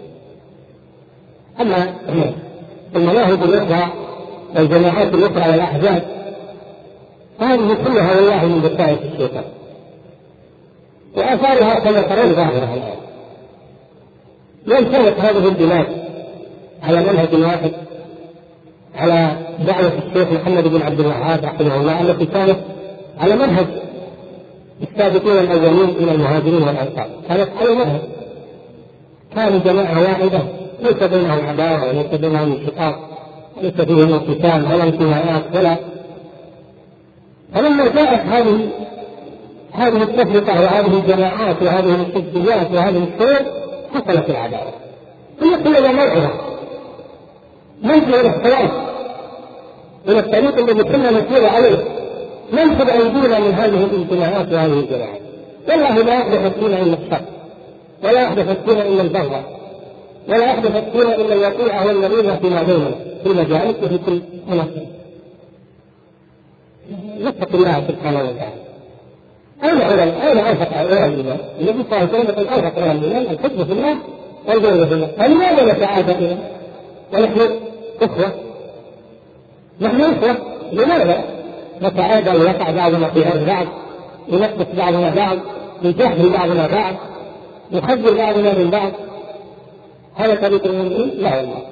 أما المذاهب الأخرى والجماعات الأخرى والأحزاب هذه كلها والله من بشائر الشيطان وآثارها كما ترون ظاهرها الآن. ينطلق هذه البلاد على منهج واحد على دعوة الشيخ محمد بن عبد الوهاب رحمه الله التي كانت على منهج السابقين الأولين من المهاجرين والأنصار، كانت على منهج كانوا جماعة واحدة ليس بينهم عداوة وليس بينهم انشقاق وليس فيهم انقسام ولا انتماءات ولا فلما جاءت هذه هذه التفرقة وهذه الجماعات وهذه الحزبيات وهذه الشرور حصلت العداوة. ثم كلنا موعظة ننظر إلى الصواب إلى الطريق الذي كنا نسير عليه، ننفذ أيدينا من هذه الانتماءات وهذه الجماعات. والله لا يحدث فينا إلا الشر، ولا يحدث فينا إلا البغض، ولا يحدث فينا إلا الوقيعة والمريضة فيما بيننا في المجالس وفي كل مناسبة. نتقي الله سبحانه وتعالى. أين علماء؟ أين أنفق على الإيمان؟ النبي صلى الله عليه وسلم أنفق على الإيمان الحب في الله والبغض في الله. فلماذا نتعادى بنا ونحن إخوة؟ نحن إخوة، لماذا نتعادى ويقع بعضنا في عرض بعض، ينقص بعضنا بعض، يجهل بعضنا بعض، يخذل بعضنا من بعض؟ هذا طريق المؤمنين؟ لا والله.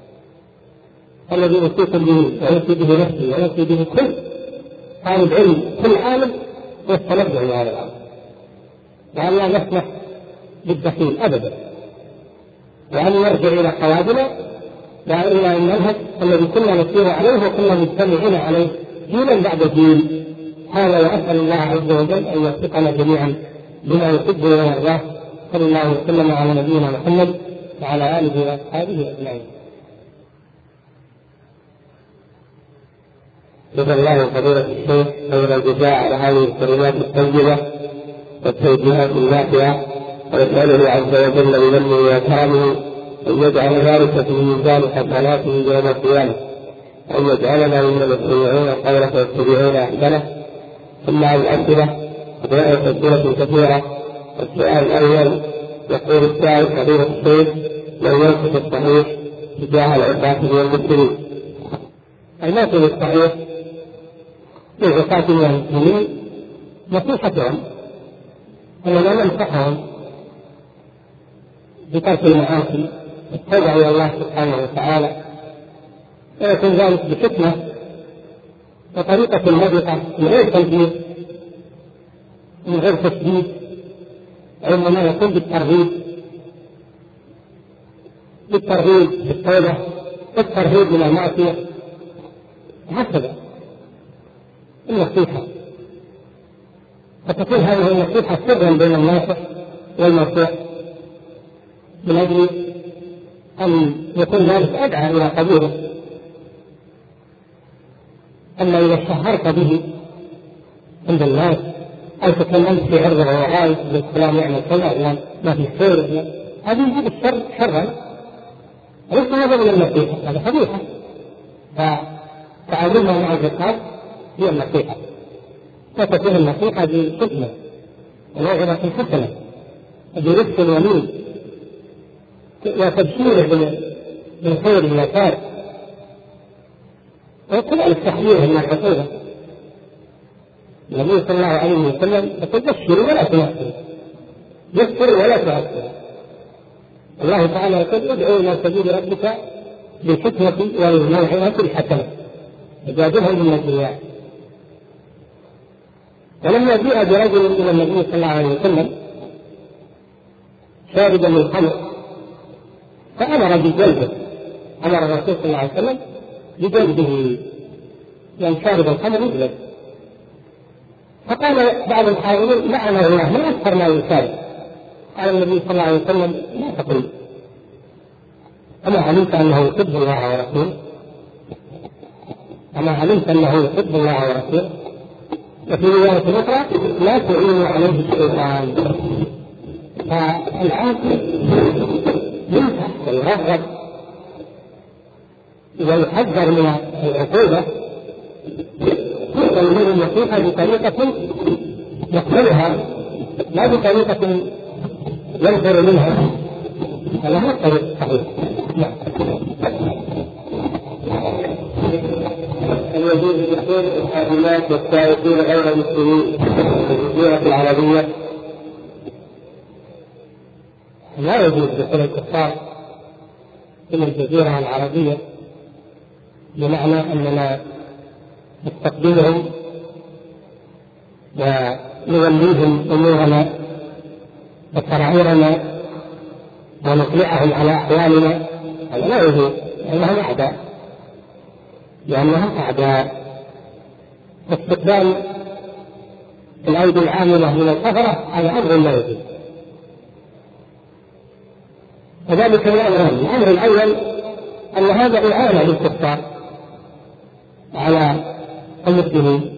الذي أوصيكم به وأوصي به نفسي وأوصي به كل طالب علم كل عالم والتنبه لهذا الأمر، وأن لا نسمح بالدخيل أبدا، وأن نرجع إلى قواعدنا وإلى المنهج الذي كنا نسير عليه وكنا مجتمعين عليه جيلا بعد جيل. هذا وأسأل الله عز وجل أن يوفقنا جميعا بما يحب ويرضاه. صلى الله وسلم على نبينا محمد وعلى آله وأصحابه أجمعين. جزا الله فضيلة الشيخ خير الجزاء على هذه الكلمات الطيبة والتوجيهات النافعة، ونسأله عز وجل بمنه وكرمه أن يجعل ذلك في ميزان حسناته يوم القيامة، أن يجعلنا ممن يستمعون قوله ويتبعون أحسنه. ثم الأسئلة وجاءت أسئلة كثيرة. السؤال الأول يقول السائل فضيلة الشيخ من يوصف الصحيح تجاه العصاة والمسلمين؟ الموقف الصحيح للعصاة والمسلمين نصيحتهم أننا ننصحهم بترك المعاصي والتوبة إلى الله سبحانه وتعالى، ويكون ذلك بحكمة وطريقة مضبوطة من غير تنفيذ من غير تشديد، وإنما يكون بالترغيب بالترغيب بالتوبة والترهيب من المعصية. هكذا النصيحة، فتكون هذه النصيحة سرا بين الناصح والنصيح من أجل أن يكون ذلك أدعى إلى قبوله. أما إذا شهرت به عند الناس أو تكلمت في عرض الرعاية بالكلام يعمل كذا ما في خير، هذه يجيب الشر شرا، ليس هذا من النصيحة، هذا فضيحة. فتعاملنا مع الزكاة هي النصيحة، فتكون النصيحة بحكمة وموعظة حسنة برفق ولين وتبشيره بالخير والخير، وكذلك التحذير من العقوبة. النبي صلى الله عليه وسلم يقول بشر ولا تنفر، بشر ولا تنفر. الله تعالى يقول ادعوا إلى سبيل ربك بالحكمة والموعظة الحسنة وجادلهم بالتي هي أحسن. ولما جاء برجل إلى النبي صلى الله عليه وسلم شاربا من الخمر فأمر بجلده، أمر الرسول صلى الله عليه وسلم بجلده، لأن شارب الخمر يجلد. فقال بعض الحاضرين معنا الله ما أكثر ما يشارب. قال النبي صلى الله عليه وسلم لا تقل، أما علمت أنه يحب الله ورسوله، أما علمت أنه يحب الله ورسوله. وفي رواية أخرى لا تعين عليه الشيطان. فالعاقل ينصح ويرغب ويحذر من العقوبة، يقبل منه النصيحة بطريقة يقبلها لا بطريقة ينفر منها. هذا هو الطريق الصحيح. هل يجوز دخول الحاكمات والسائقين غير المسلمين في الجزيرة العربية؟ لا يجوز دخول الكفار إلى الجزيرة العربية، بمعنى أننا نستقبلهم ونوليهم أمورنا وسرائرنا ونطلعهم على أحوالنا. هذا لا يجوز، لأنهم أعداء، لأنهم أعداء واستخدام الأيدي العاملة من الكفرة على أمر لا يجوز. وذلك الأمران: الأمر الأول أن هذا إعانة للكفار على المسلمين.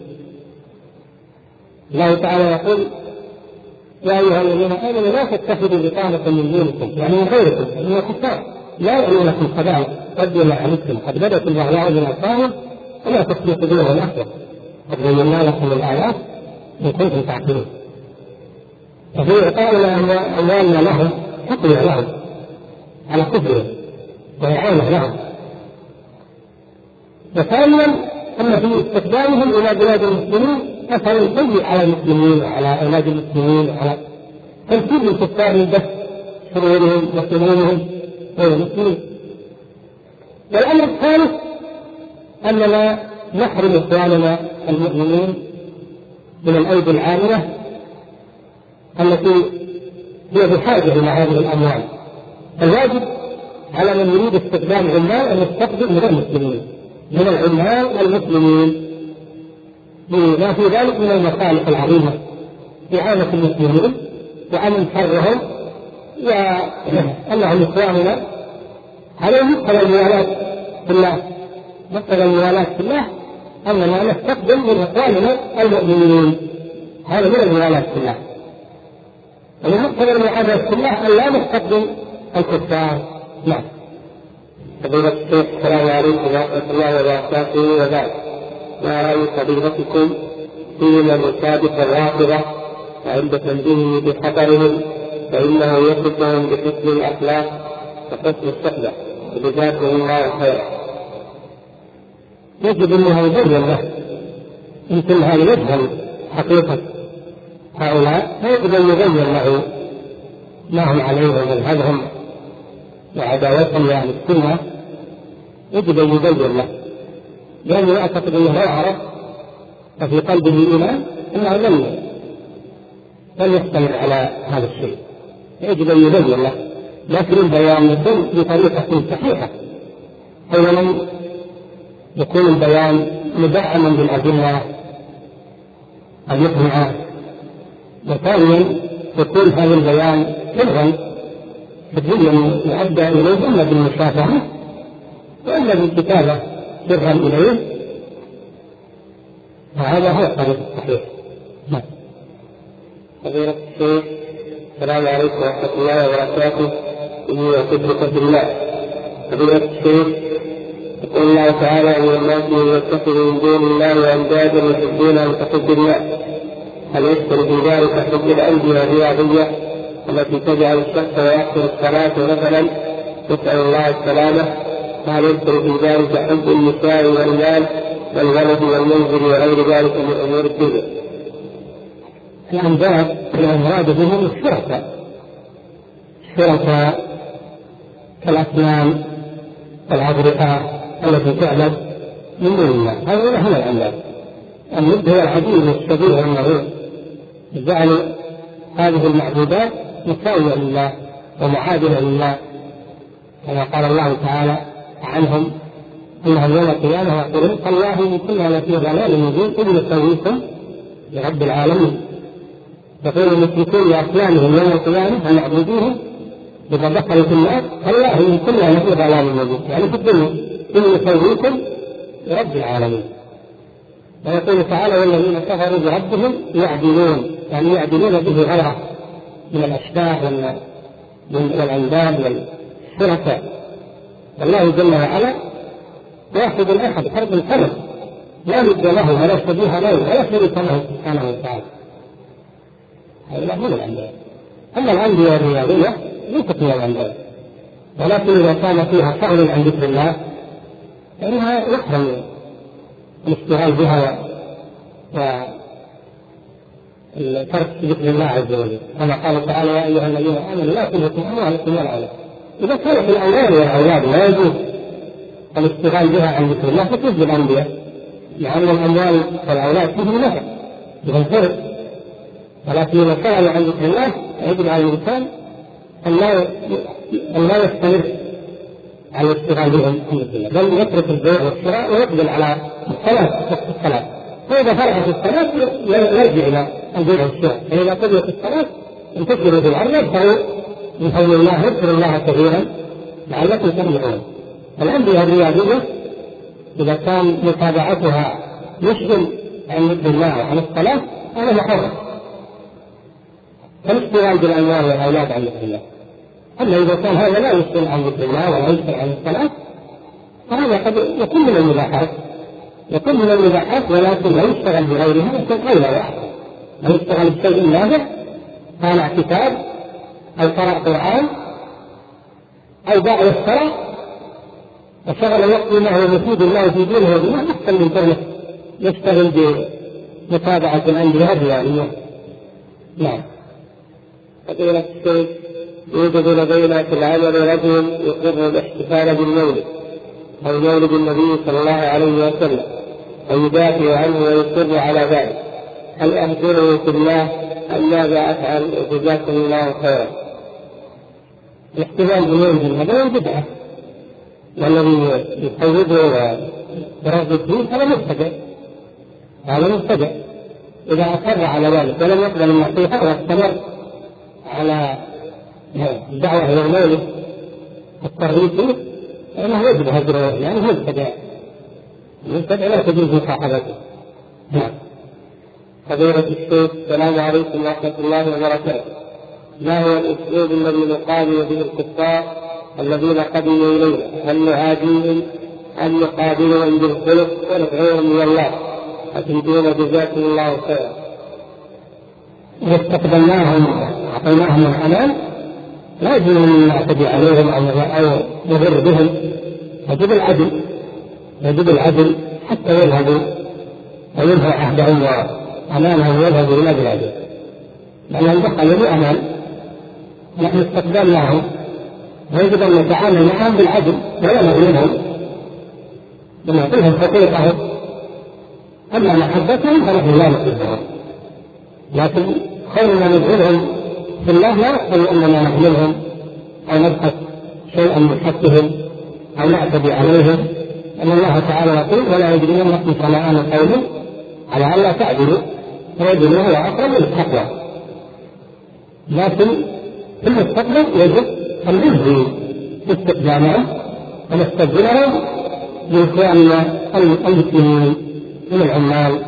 الله تعالى يقول: يا أيها الذين آمنوا لا تتخذوا بطانة من دونكم، يعني من غيركم، من الكفار، لا يألونكم خبالا ودوا ما عنتم قد بدت البغضاء من أفواههم ولا تخفي صدورهم أكبر قد بينا لكم الآيات إن كنتم تعقلون. ففي إعطائنا أموالنا لهم تقوية لهم على كفرهم وإعانة لهم. وثانيا أن في استخدامهم إلى بلاد المسلمين أثر سيء على المسلمين وعلى أولاد المسلمين وعلى تنفيذ الكفار من بث شرورهم وسمومهم غير المسلمين. والأمر الثالث أننا نحرم إخواننا المؤمنين من الأيدي العاملة التي هي بحاجة إلى هذه الأموال. الواجب على من يريد استخدام عمال أن يستخدم من المسلمين، من العمال والمسلمين، بما في ذلك من المصالح العظيمة: إعانة المسلمين وأمن حرهم، وأنهم إخواننا على مقتضى الموالاة في الله. مقتضى الموالاة في الله أننا نستخدم من إخواننا المؤمنين، هذا من الموالاة في الله. ومن مقتضى المعاداة في الله أن لا نستخدم الكفار. نعم. فضيلة الشيخ، السلام عليكم ورحمة الله وبركاته. وبعد، ما رأي فضيلتكم في من يسابق الرافضة وعند تنبيهه بخطرهم فإنه يصفهم بحسن الأخلاق وحسن الصحبة، وجزاكم الله خيرا؟ يجب أنه يبين له، يمكن هذا يفهم حقيقة هؤلاء، فيجب أن يبين له ما هم عليه ومذهبهم وعداوتهم لأهل السنة. يجب أن يبين له، لأنه أعتقد أنه لا يعرف وفي قلبه إيمان أنه لم لم يستمر على هذا الشيء. يجب أن يبين له، لكن البيان يكون بطريقة صحيحة، أولا يكون البيان مدعما بالأدلة المقنعة، وثانيا يكون هذا البيان سرا سريا يؤدى إليه إما بالمشافهة وإما بالكتابة سرا إليه، وهذا هو الطريق الصحيح. نعم. فضيلة الشيخ، السلام عليكم ورحمة الله وبركاته. إني أحبك في الله. فضيلة الشيخ، يقول الله تعالى: من الناس من يتخذ من دون الله أندادا يحبونهم كحب الله. هل يشترك في ذلك حب الأندية الرياضية التي تجعل الشخص ويحسن الصلاة مثلا يسأل الله السلامة؟ هل يشترك في ذلك حب النساء والمال والولد والمنزل وغير ذلك من أمور الدنيا؟ الأنداد المراد بهم الشركاء، الشركاء كالأصنام والأضرحة التي تعبد من دون الله، هذا هو الأنداد. الند هو العديد الشبيه والنظير، جعلوا هذه المعبودات مساوية لله ومعادلة لله، كما قال الله تعالى عنهم انهم يوم القيامة يقولون: تالله إن كنا لفي ضلال مبين إذ نسويكم برب العالمين. يقول المشركون لأصنامهم يوم القيامة المعبودين إذا دخلوا في النار: تالله إن كنا لفي ضلال مبين، يعني في الدنيا إذ نسويكم برب العالمين. ويقول تعالى: والذين كفروا بربهم يعدلون، يعني يعدلون به غيره من الأشباه والأنداد والشركاء. والله جل وعلا واحد أحد فرد الفرد، لا ند له ولا شبيه له ولا شريك له سبحانه وتعالى. هؤلاء هم الأنداد. أما الأندية الرياضية ليست من الأنداد، ولكن إذا كان فيها شغل عن ذكر الله فإنها يحرم الاشتغال بها وترك ذكر الله عز وجل، كما قال تعالى: يا أيها الذين آمنوا لا تلهكم أموالكم ولا أولادكم. إذا كانت الأموال والأولاد لا يجوز الاشتغال بها عن ذكر الله فتجوز بالأنبياء، لأن الأموال والأولاد فيه نفع بهم فرق، ولكن إذا كانوا عن ذكر الله يجب على الإنسان أن لا يستمر على الاشتغال بهم عن ذكر الله، بل يترك البيع والشراء ويقبل على الصلاة وقت الصلاة. فإذا فرغ في الصلاة يرجع إلى البيع والشراء، فإذا قضيت الصلاة انتشروا في الأرض يدخلوا من حول الله، اذكروا الله كثيرا لعلكم تفلحون. الأندية الرياضية إذا كان متابعتها يشغل عن ذكر الله وعن الصلاة هذا محرم، فالاشتغال بالأموال والأولاد عن ذكر الله. أما إذا كان هذا لا يشغل عن ذكر الله ولا يشغل عن الصلاة فهذا قد يكون من المباحات، يكون من المباحات، ولكن لو اشتغل بغيرها يكون أولى وأحسن. لو اشتغل بشيء نافع قال كتاب أو قرأ قرآن أو باع واشترى وشغل وقت ما هو مفيد الله في دينه ودينه أحسن من كونه يشتغل بمتابعة الأنبياء الرياضية. نعم. فضيلة الشيخ، يوجد لدينا في العمل رجل يقر الاحتفال بالمولد أو مولد النبي صلى الله عليه وسلم ويدافع عنه ويصر على ذلك، هل أهجره في الله أم ماذا أفعل؟ جزاكم الله خيرا. الاحتفال بالمولد هذا بدعة، والذي يحوده ويرغب فيه هذا مبتدع، هذا مبتدع. إذا أصر على ذلك ولم يقبل النصيحة واستمر على الدعوة إلى المولد الترغيب فيه فإنه يجب هجره، يعني مبتدع، مبتدع لا تجوز مصاحبته. نعم. فضيلة الشيخ، السلام عليكم ورحمة الله وبركاته. ما هو الأسلوب الذي نقابل به الكفار الذين قدموا إلينا؟ هل نعاديهم أم نقابلهم بالخلق وندعوهم إلى الله؟ أفيدونا جزاكم الله خيرا. إذا استقبلناهم وأعطيناهم الحلال لا يجوز أن نعتدي عليهم أو نضر بهم، يجب العدل، يجب العدل حتى يذهبوا وينهوا عهدهم وأمانهم ويذهبوا إلى بلادهم، لأنهم دخلوا بأمان. نحن استقبلناهم ويجب أن نتعامل معهم بالعدل ولا نظلمهم، ونعطيهم حقوقهم. أما محبتهم فنحن لا نحبهم، لكن خيرنا ندعوهم في الله لا يقتضي أننا نظلمهم أو نبحث شيئا من حقهم أو نعتدي عليهم، أن الله تعالى يقول: ولا يجرمنكم شنآن قوم على ألا تعدلوا فاعدلوا هو أقرب للتقوى. لكن في المستقبل يجب أن ننهي استخدامهم ونستبدلهم بإخواننا المسلمين من العمال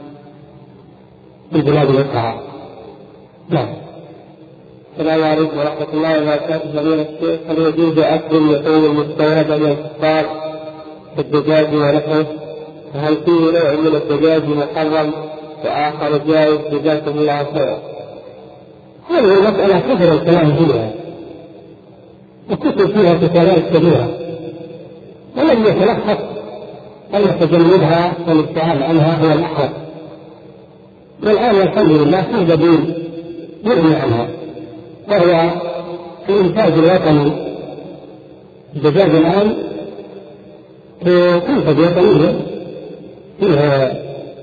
في البلاد الأخرى. نعم. السلام عليكم ورحمة الله وبركاته. فضيلة الشيخ، هل يجوز أكل اللحوم المستوردة من الكفار كالدجاج ونحوه؟ فهل فيه نوع من الدجاج محرم وآخر جائز؟ جزاكم الله خيرا. هذه المسألة كثر الكلام فيها وكثر فيها كتابات كبيرة، ولم يتلخص أن تجنبها والابتعاد عنها هو الأحوط. والآن الحمد لله في بديل يغني عنها، وهو الإنتاج الوطني. الدجاج الآن تنتج وطنية فيها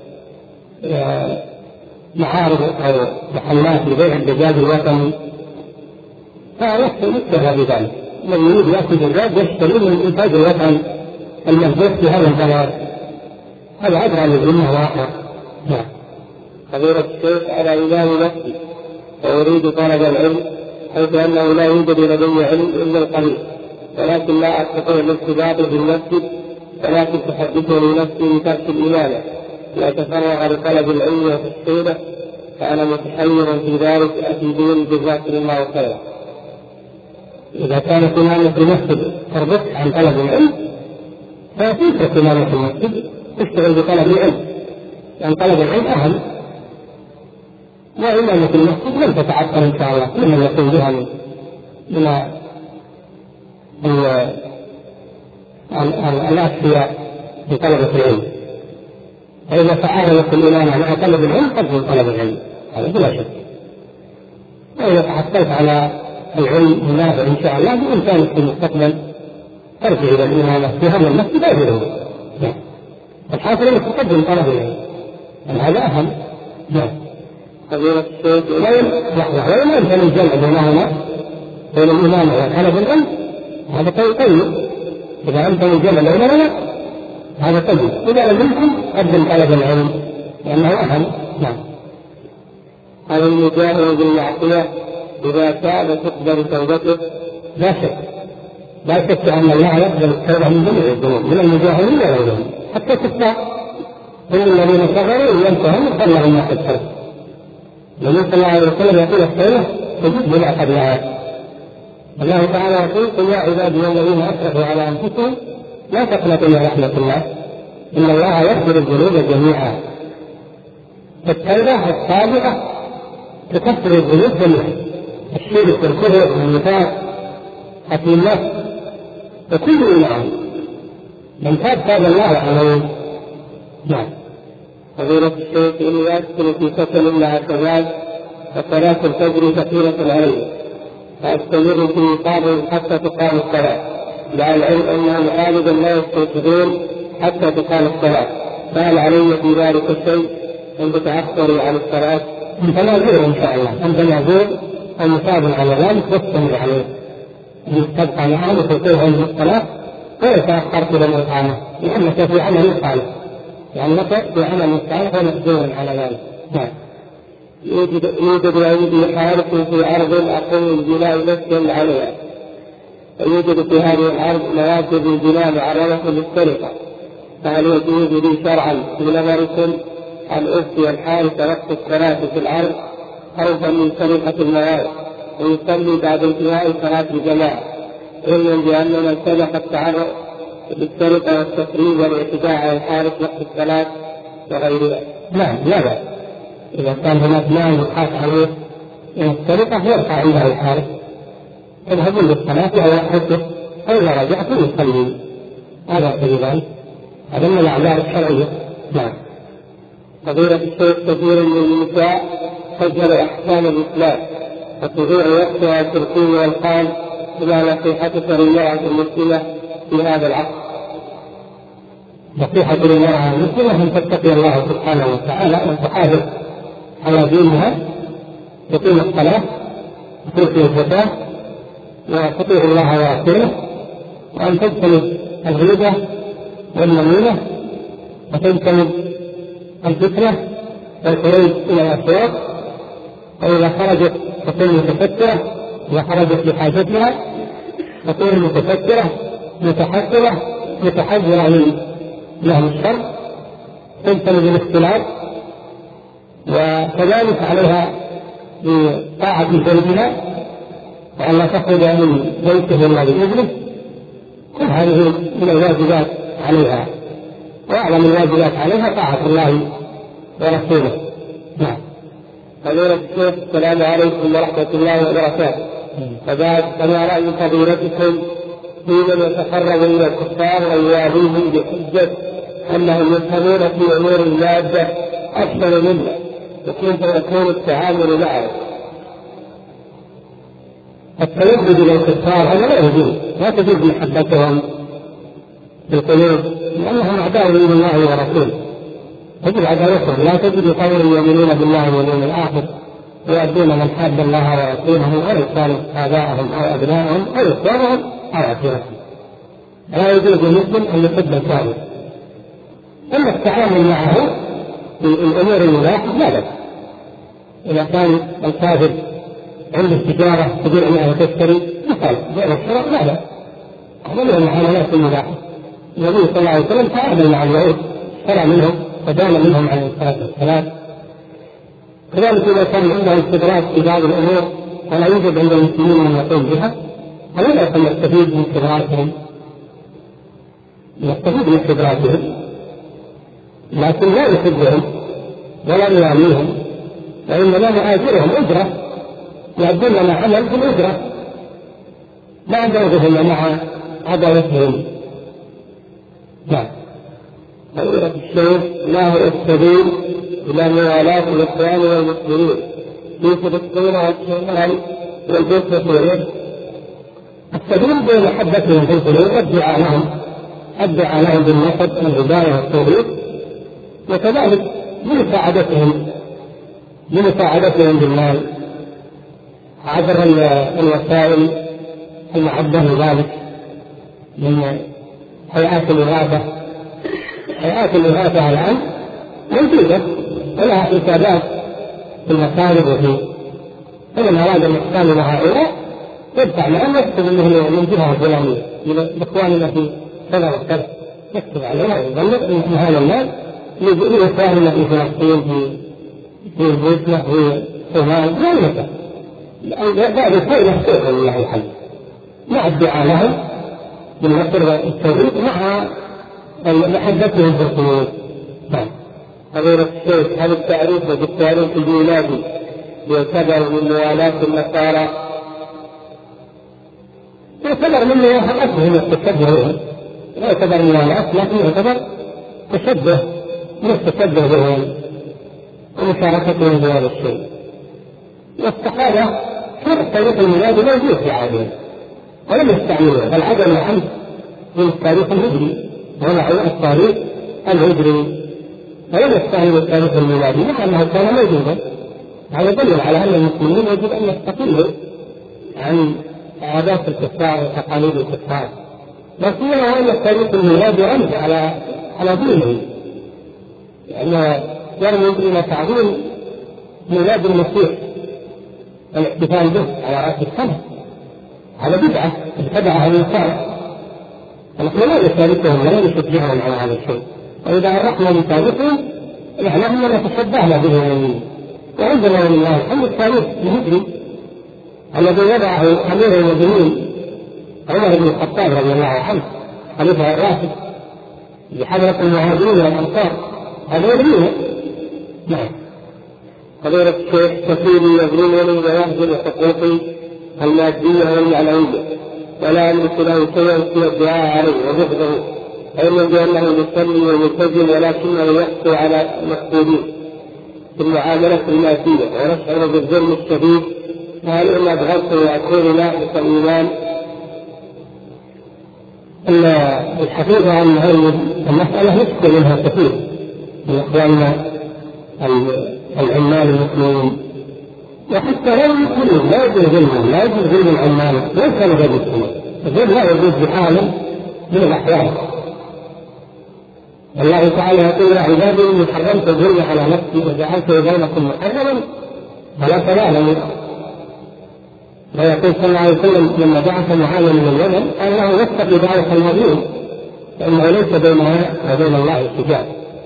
معارض أو محلات لبيع الدجاج الوطني، فنحن نكتفى بذلك. من يريد يأكل دجاج يشتري من الإنتاج الوطني المنتج في هذا البلد، هذا أدرى للأمة واقع. نعم. فضيلة الشيخ، على إمام مسجد وأريد طلب العلم، حيث أنه لا يوجد لدي علم إلا القليل، ولكن لا أستطيع الارتباط بالمسجد، ولكن تحدثني نفسي بترك الإمامة لأتفرغ لطلب العلم وتحصيله، فأنا متحير في ذلك، أفيدوني جزاكم الله خيرا. إذا كانت إمامة المسجد تربط عن طلب العلم فتترك إمامة المسجد تشتغل بطلب العلم، لأن طلب العلم أهم، وإمامة المسجد لن تتعطل إن شاء الله، كل من يقوم بها من الأشياء في طلبة العلم. فإذا تعارضت الإمامة مع طلب العلم قبل طلب العلم، هذا بلا شك. وإذا تحصلت على العلم النافع إن شاء الله بإمكانك في المستقبل ترجع إلى الإمامة في هذا المسجد أجره. الحاصل أنك تقدم طلب العلم، هذا أهم. نعم. فضيلة الشيخ، وإن أمكن الجمع بينهما بين الإمامة وطلب العلم هذا طيب. إذا أمكن الجمع بينهما هذا طيب. إذا لم يمكن قدم طلب العلم لأنه أهم. نعم. هل المجاهر بالمعصية إذا تاب تقبل توبته؟ لا شك لا شك أن الله يقبل التوبة من جميع الذنوب، من المجاهرين وغيرهم حتى الكفار، كل الذين كفروا ينتهون فلهم ما قد سلف. النبي صلى الله عليه وسلم يقول التوبة تجد بما قبلها. الله تعالى يقول: قل يا عبادي الذين أسرفوا على أنفسهم لا تقنطوا من رحمة الله إن الله يغفر الذنوب جميعا. فالتوبة الصادقة تكفر الذنوب جميعا، الشرك والكفر والنفاق قتل النفس وكل الأعمال. من تاب تاب الله عليه. نعم. فضيلة الشيخ إن يسكن في سكن مع شباب فصلاة الفجر كثيرة عليه فأستمر في إيقاظهم حتى تقام الصلاة، مع العلم أنهم غالبا لا يستيقظون حتى تقام الصلاة، فهل علي في ذلك الشيء أن تتأخر عن الصلاة؟ أنت معذور إن شاء الله، أنت معذور ومصاب على ذلك واستمر عليه، تبقى معهم وتطيعهم الصلاة ويتأخرت إلى الإقامة لأنك في عمل صالح، لأنك في عمل صالح ومقدور على ذلك. نعم. يوجد يوجد عندي حارس في أرض أقوم البناء مسجد عليها، ويوجد في هذه الأرض مواد للبناء معرضة للسرقة، فهل يجوز لي شرعا في نظركم أن أفتي الحارس وقت الصلاة في الأرض خوفا من سرقة المواد ويصلي بعد انتهاء صلاة الجماعة، علما بأن من سبق التعرض للسرقة والتقريب والاعتداء على الحارس وقت الصلاة وغيرها؟ نعم. لا بأس إذا كان هناك مال يخاف عليه من السرقة يرفع عنده الحارس، يذهبون للصلاة أو يحدث أو إذا رجعت يصلي. هذا تقريبا هذا من الأعذار الشرعية. نعم. فضيلة الشيخ كثير من النساء سجل أحكام الإسلام وتضيع وقتها التركيب والقال، بما نصيحتك للمرأة المسلمة في هذا العصر؟ نصيحة للمرأة المسلمة أن تتقي الله سبحانه وتعالى وتحافظ على دينها، تقيم الصلاة وتؤتي الزكاة وتطيع الله ورسوله، وأن تجتنب الغيبة والنميمة وتجتنب الفتنة والخروج إلى الأسواق، وإذا خرجت تكون متفكرة، إذا خرجت لحاجتها تكون متفكرة متحكمة متحذرة من لهم الشر، تجتنب الاختلاط، وكذلك عليها بطاعة زوجها وأن لا تخرج من بيته إلا بإذنه. كل هذه من الواجبات عليها، وأعلم الواجبات عليها طاعة الله ورسوله. نعم. فضيلة الشيخ السلام عليكم ورحمة الله وبركاته. فبعد فما رأي فضيلتكم في من يتقرب إلى الكفار ويواجههم بحجة أنهم يفهمون في أمور المادة أكثر منا، وكيف يكون التعامل معه؟ التلذذ بالكفار هذا لا يجوز، لا تجوز محبتهم في القلوب لأنهم أعداء لله ورسوله، تجب عداوتهم. لا تجد قوم يؤمنون بالله واليوم الآخر ويؤدون من حاد الله ورسوله ولو كانوا آباءهم أو أبناءهم أو إخوانهم أو عشيرتهم. لا يجوز للمسلم أن يحب الكافر. أما التعامل معه في الأمور المباحة لا بأس. إذا كان الكافر عنده تجارة تبيع معه وتشتري مثلا بيع والشراء لا بأس، هذا من المعاملات المباحة. النبي صلى الله عليه وسلم تعامل مع اليهود، اشترى منهم ودان منهم على الصلاة والسلام. كذلك إذا كان عنده استدراك في بعض الأمور ولا يوجد عند المسلمين من يقوم بها، فلا بأس أن يستفيد من استدراكهم يستفيد من استدراكهم، لكن لا يحبهم ولا يواليهم، وإنما نآجرهم أجرة، يؤدون لنا عمل بالأجرة، لا ندعوهم مع عداوتهم. نعم. فضيلة الشيخ ما هو السبيل إلى موالاة الإخوان والمسلمين في فلسطين والشمال والجزء السوري؟ السبيل بمحبتهم في القلوب والدعاء لهم، الدعاء لهم بالنصر والهداية والتوفيق، وكذلك بمساعدتهم بمساعدتهم بالمال عبر الوسائل المعدة لذلك من هيئات الإغاثة. هيئات الإغاثة الآن موجودة ولها حسابات في المصارف وفي فمن أراد الإحسان إلى هؤلاء يدفع لأن يكتب أنه من جهة فلانية لإخواننا في كذا وكذا يكتب علينا ويبلغ أن هذا الناس لإخواننا في فلسطين في في البوسنة في الصومال غيرها بعد الخير يحتاج لله الحمد مع الدعاء لهم بالنصر والتوفيق مع محبتهم في القلوب. نعم. فضيلة الشيخ هل التعريف بالتاريخ الميلادي يعتبر من موالاة النصارى؟ يعتبر من موافقتهم التشبه بهم، لا يعتبر موالاة لكن يعتبر تشبه من التشبه بهم ومشاركتهم في هذا الشيء. والصحابة شرط التاريخ الميلادي موجود في عهدهم ولم يستعملوه، بل عدم الحمد من التاريخ الهجري وضعوا التاريخ الهجري ولم يستعملوا التاريخ الميلادي مع أنه كان موجودا. هذا يدل على أن المسلمين يجب أن يستقلوا عن عادات الكفار وتقاليد الكفار، لكن أن التاريخ الميلادي رمز على على دينه، لأنه يرمز إلى تعظيم ميلاد المسيح والاحتفال به على رأس السنة. هذا بدعة ابتدعها النصارى، فنحن لا نشاركهم ولا نشجعهم على هذا الشيء، وإذا عرفنا بتاريخهم نحن أننا تشبهنا بهم. وعندنا لله الحمد التاريخ الهجري الذي وضعه أمير المؤمنين عمر بن الخطاب رضي الله عنه خليفة الراشد بحضرة المهاجرين والأنصار، هذا يدريه. نعم. فضيلة الشيخ كثير يظلمني ويهزم حقوقي المادية والمعنوية ولا أملك له شيئا سوى الدعاء عليه وبغضه، علما بأنه يصلي ويلتزم ولكنه يحصل على المقصودين في المعاملة المادية ونشعر بالظلم الشديد، فهل إن أبغضته وأكون ناقص الإيمان؟ الحقيقة أن هذه المسألة يشكل منها كثير من إخواننا العمال المسلمين، وحتى لا يمكن لا يجوز ظلمهم، لا يجوز ظلم العمال ليس لغير المسلمين، الظلم لا يجوز بحال من الأحوال. الله تعالى يقول يا عبادي إني حرمت الظلم على نفسي وجعلته بينكم محرما فلا تظالموا. ويقول صلى الله عليه وسلم لما بعث معاذ من اليمن قال له واتق دعوة المظلوم فإنه ليس بينها وبين الله حجاب.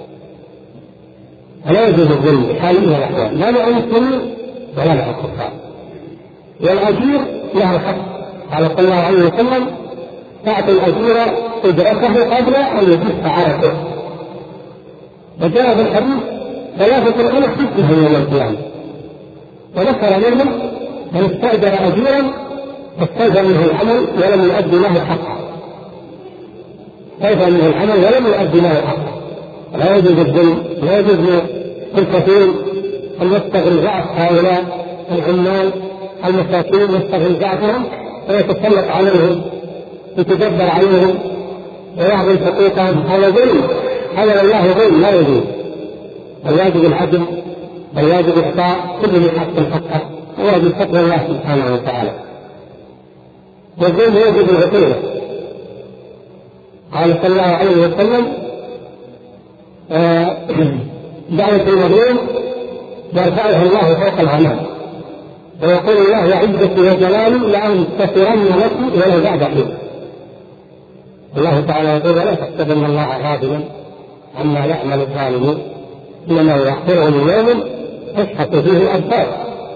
فلا يجوز الظلم بحال من الأحوال لا مع المسلمين ولا مع الكفار. والأجير له حق، قال صلى الله عليه وسلم تعطي الأجير أجرته قبل أن يجف عرقه. وجاء في الحديث ثلاثة أنا حسنهم يوم القيامة، وذكر منهم من استأجر أجيرا فاستأجر منه العمل ولم يؤدي له حقه، استأجر منه العمل ولم يؤدي له حقه. لا يجوز الظلم، لا يجوز للكثير أن يستغل ضعف هؤلاء العمال المساكين، يستغل ضعفهم ويتسلط عليهم يتجبر عليهم ويعطي حقوقهم. هذا ظلم، هذا والله ظلم لا يجوز. الواجب العدل والواجب إعطاء كل من حق حقه، وواجب تقوى الله سبحانه وتعالى. والظلم يجب العقوبة. قال صلى الله عليه وسلم دعوة المظلوم يرفعها الله فوق الغمام، ويقول الله وعزتي وجلالي لأنتصرن لكم ولو بعد حين. الله تعالى يقول ولا تحسبن الله غافلا عما يعمل الظالمون إنما يأخرهم يوم تشخص فيه الأبصار.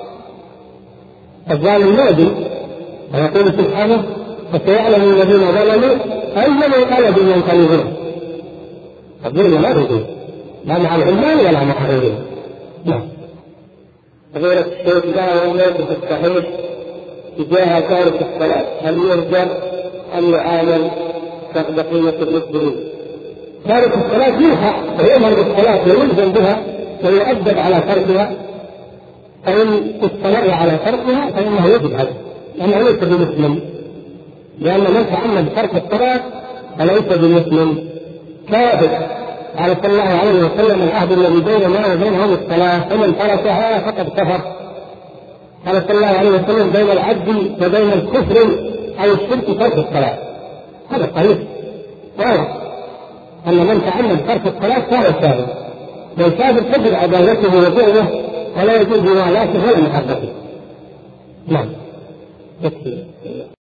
الظالم نادي ويقول سبحانه فسيعلم الذين ظلموا أي منقلب ينقلبون. الظلم لا يجوز لا مع العمال ولا مع غيرهم. نعم. فضيلة الشيخ لا يملك في الصحيح تجاه تارك الصلاة هل يهجر أم يعامل كبقية المسلمين؟ تارك الصلاة يوحى ويؤمر بالصلاة ويلزم بها ويؤدب على تركها، فإن استمر على تركها فإنه يجب عليه لأنه ليس بمسلم، لأن من تعمد ترك الصلاة فليس بمسلم كافر. قال صلى الله عليه وسلم العهد الذي بيننا وبينهم الصلاة فمن تركها فقد كفر. قال صلى الله عليه وسلم بين العبد وبين الكفر أو الشرك ترك الصلاة. هذا صحيح واضح أن من تعمد ترك الصلاة كان كافر، والكافر تجب عدالته وبغضه ولا يجوز موالاته ولا محبته. نعم.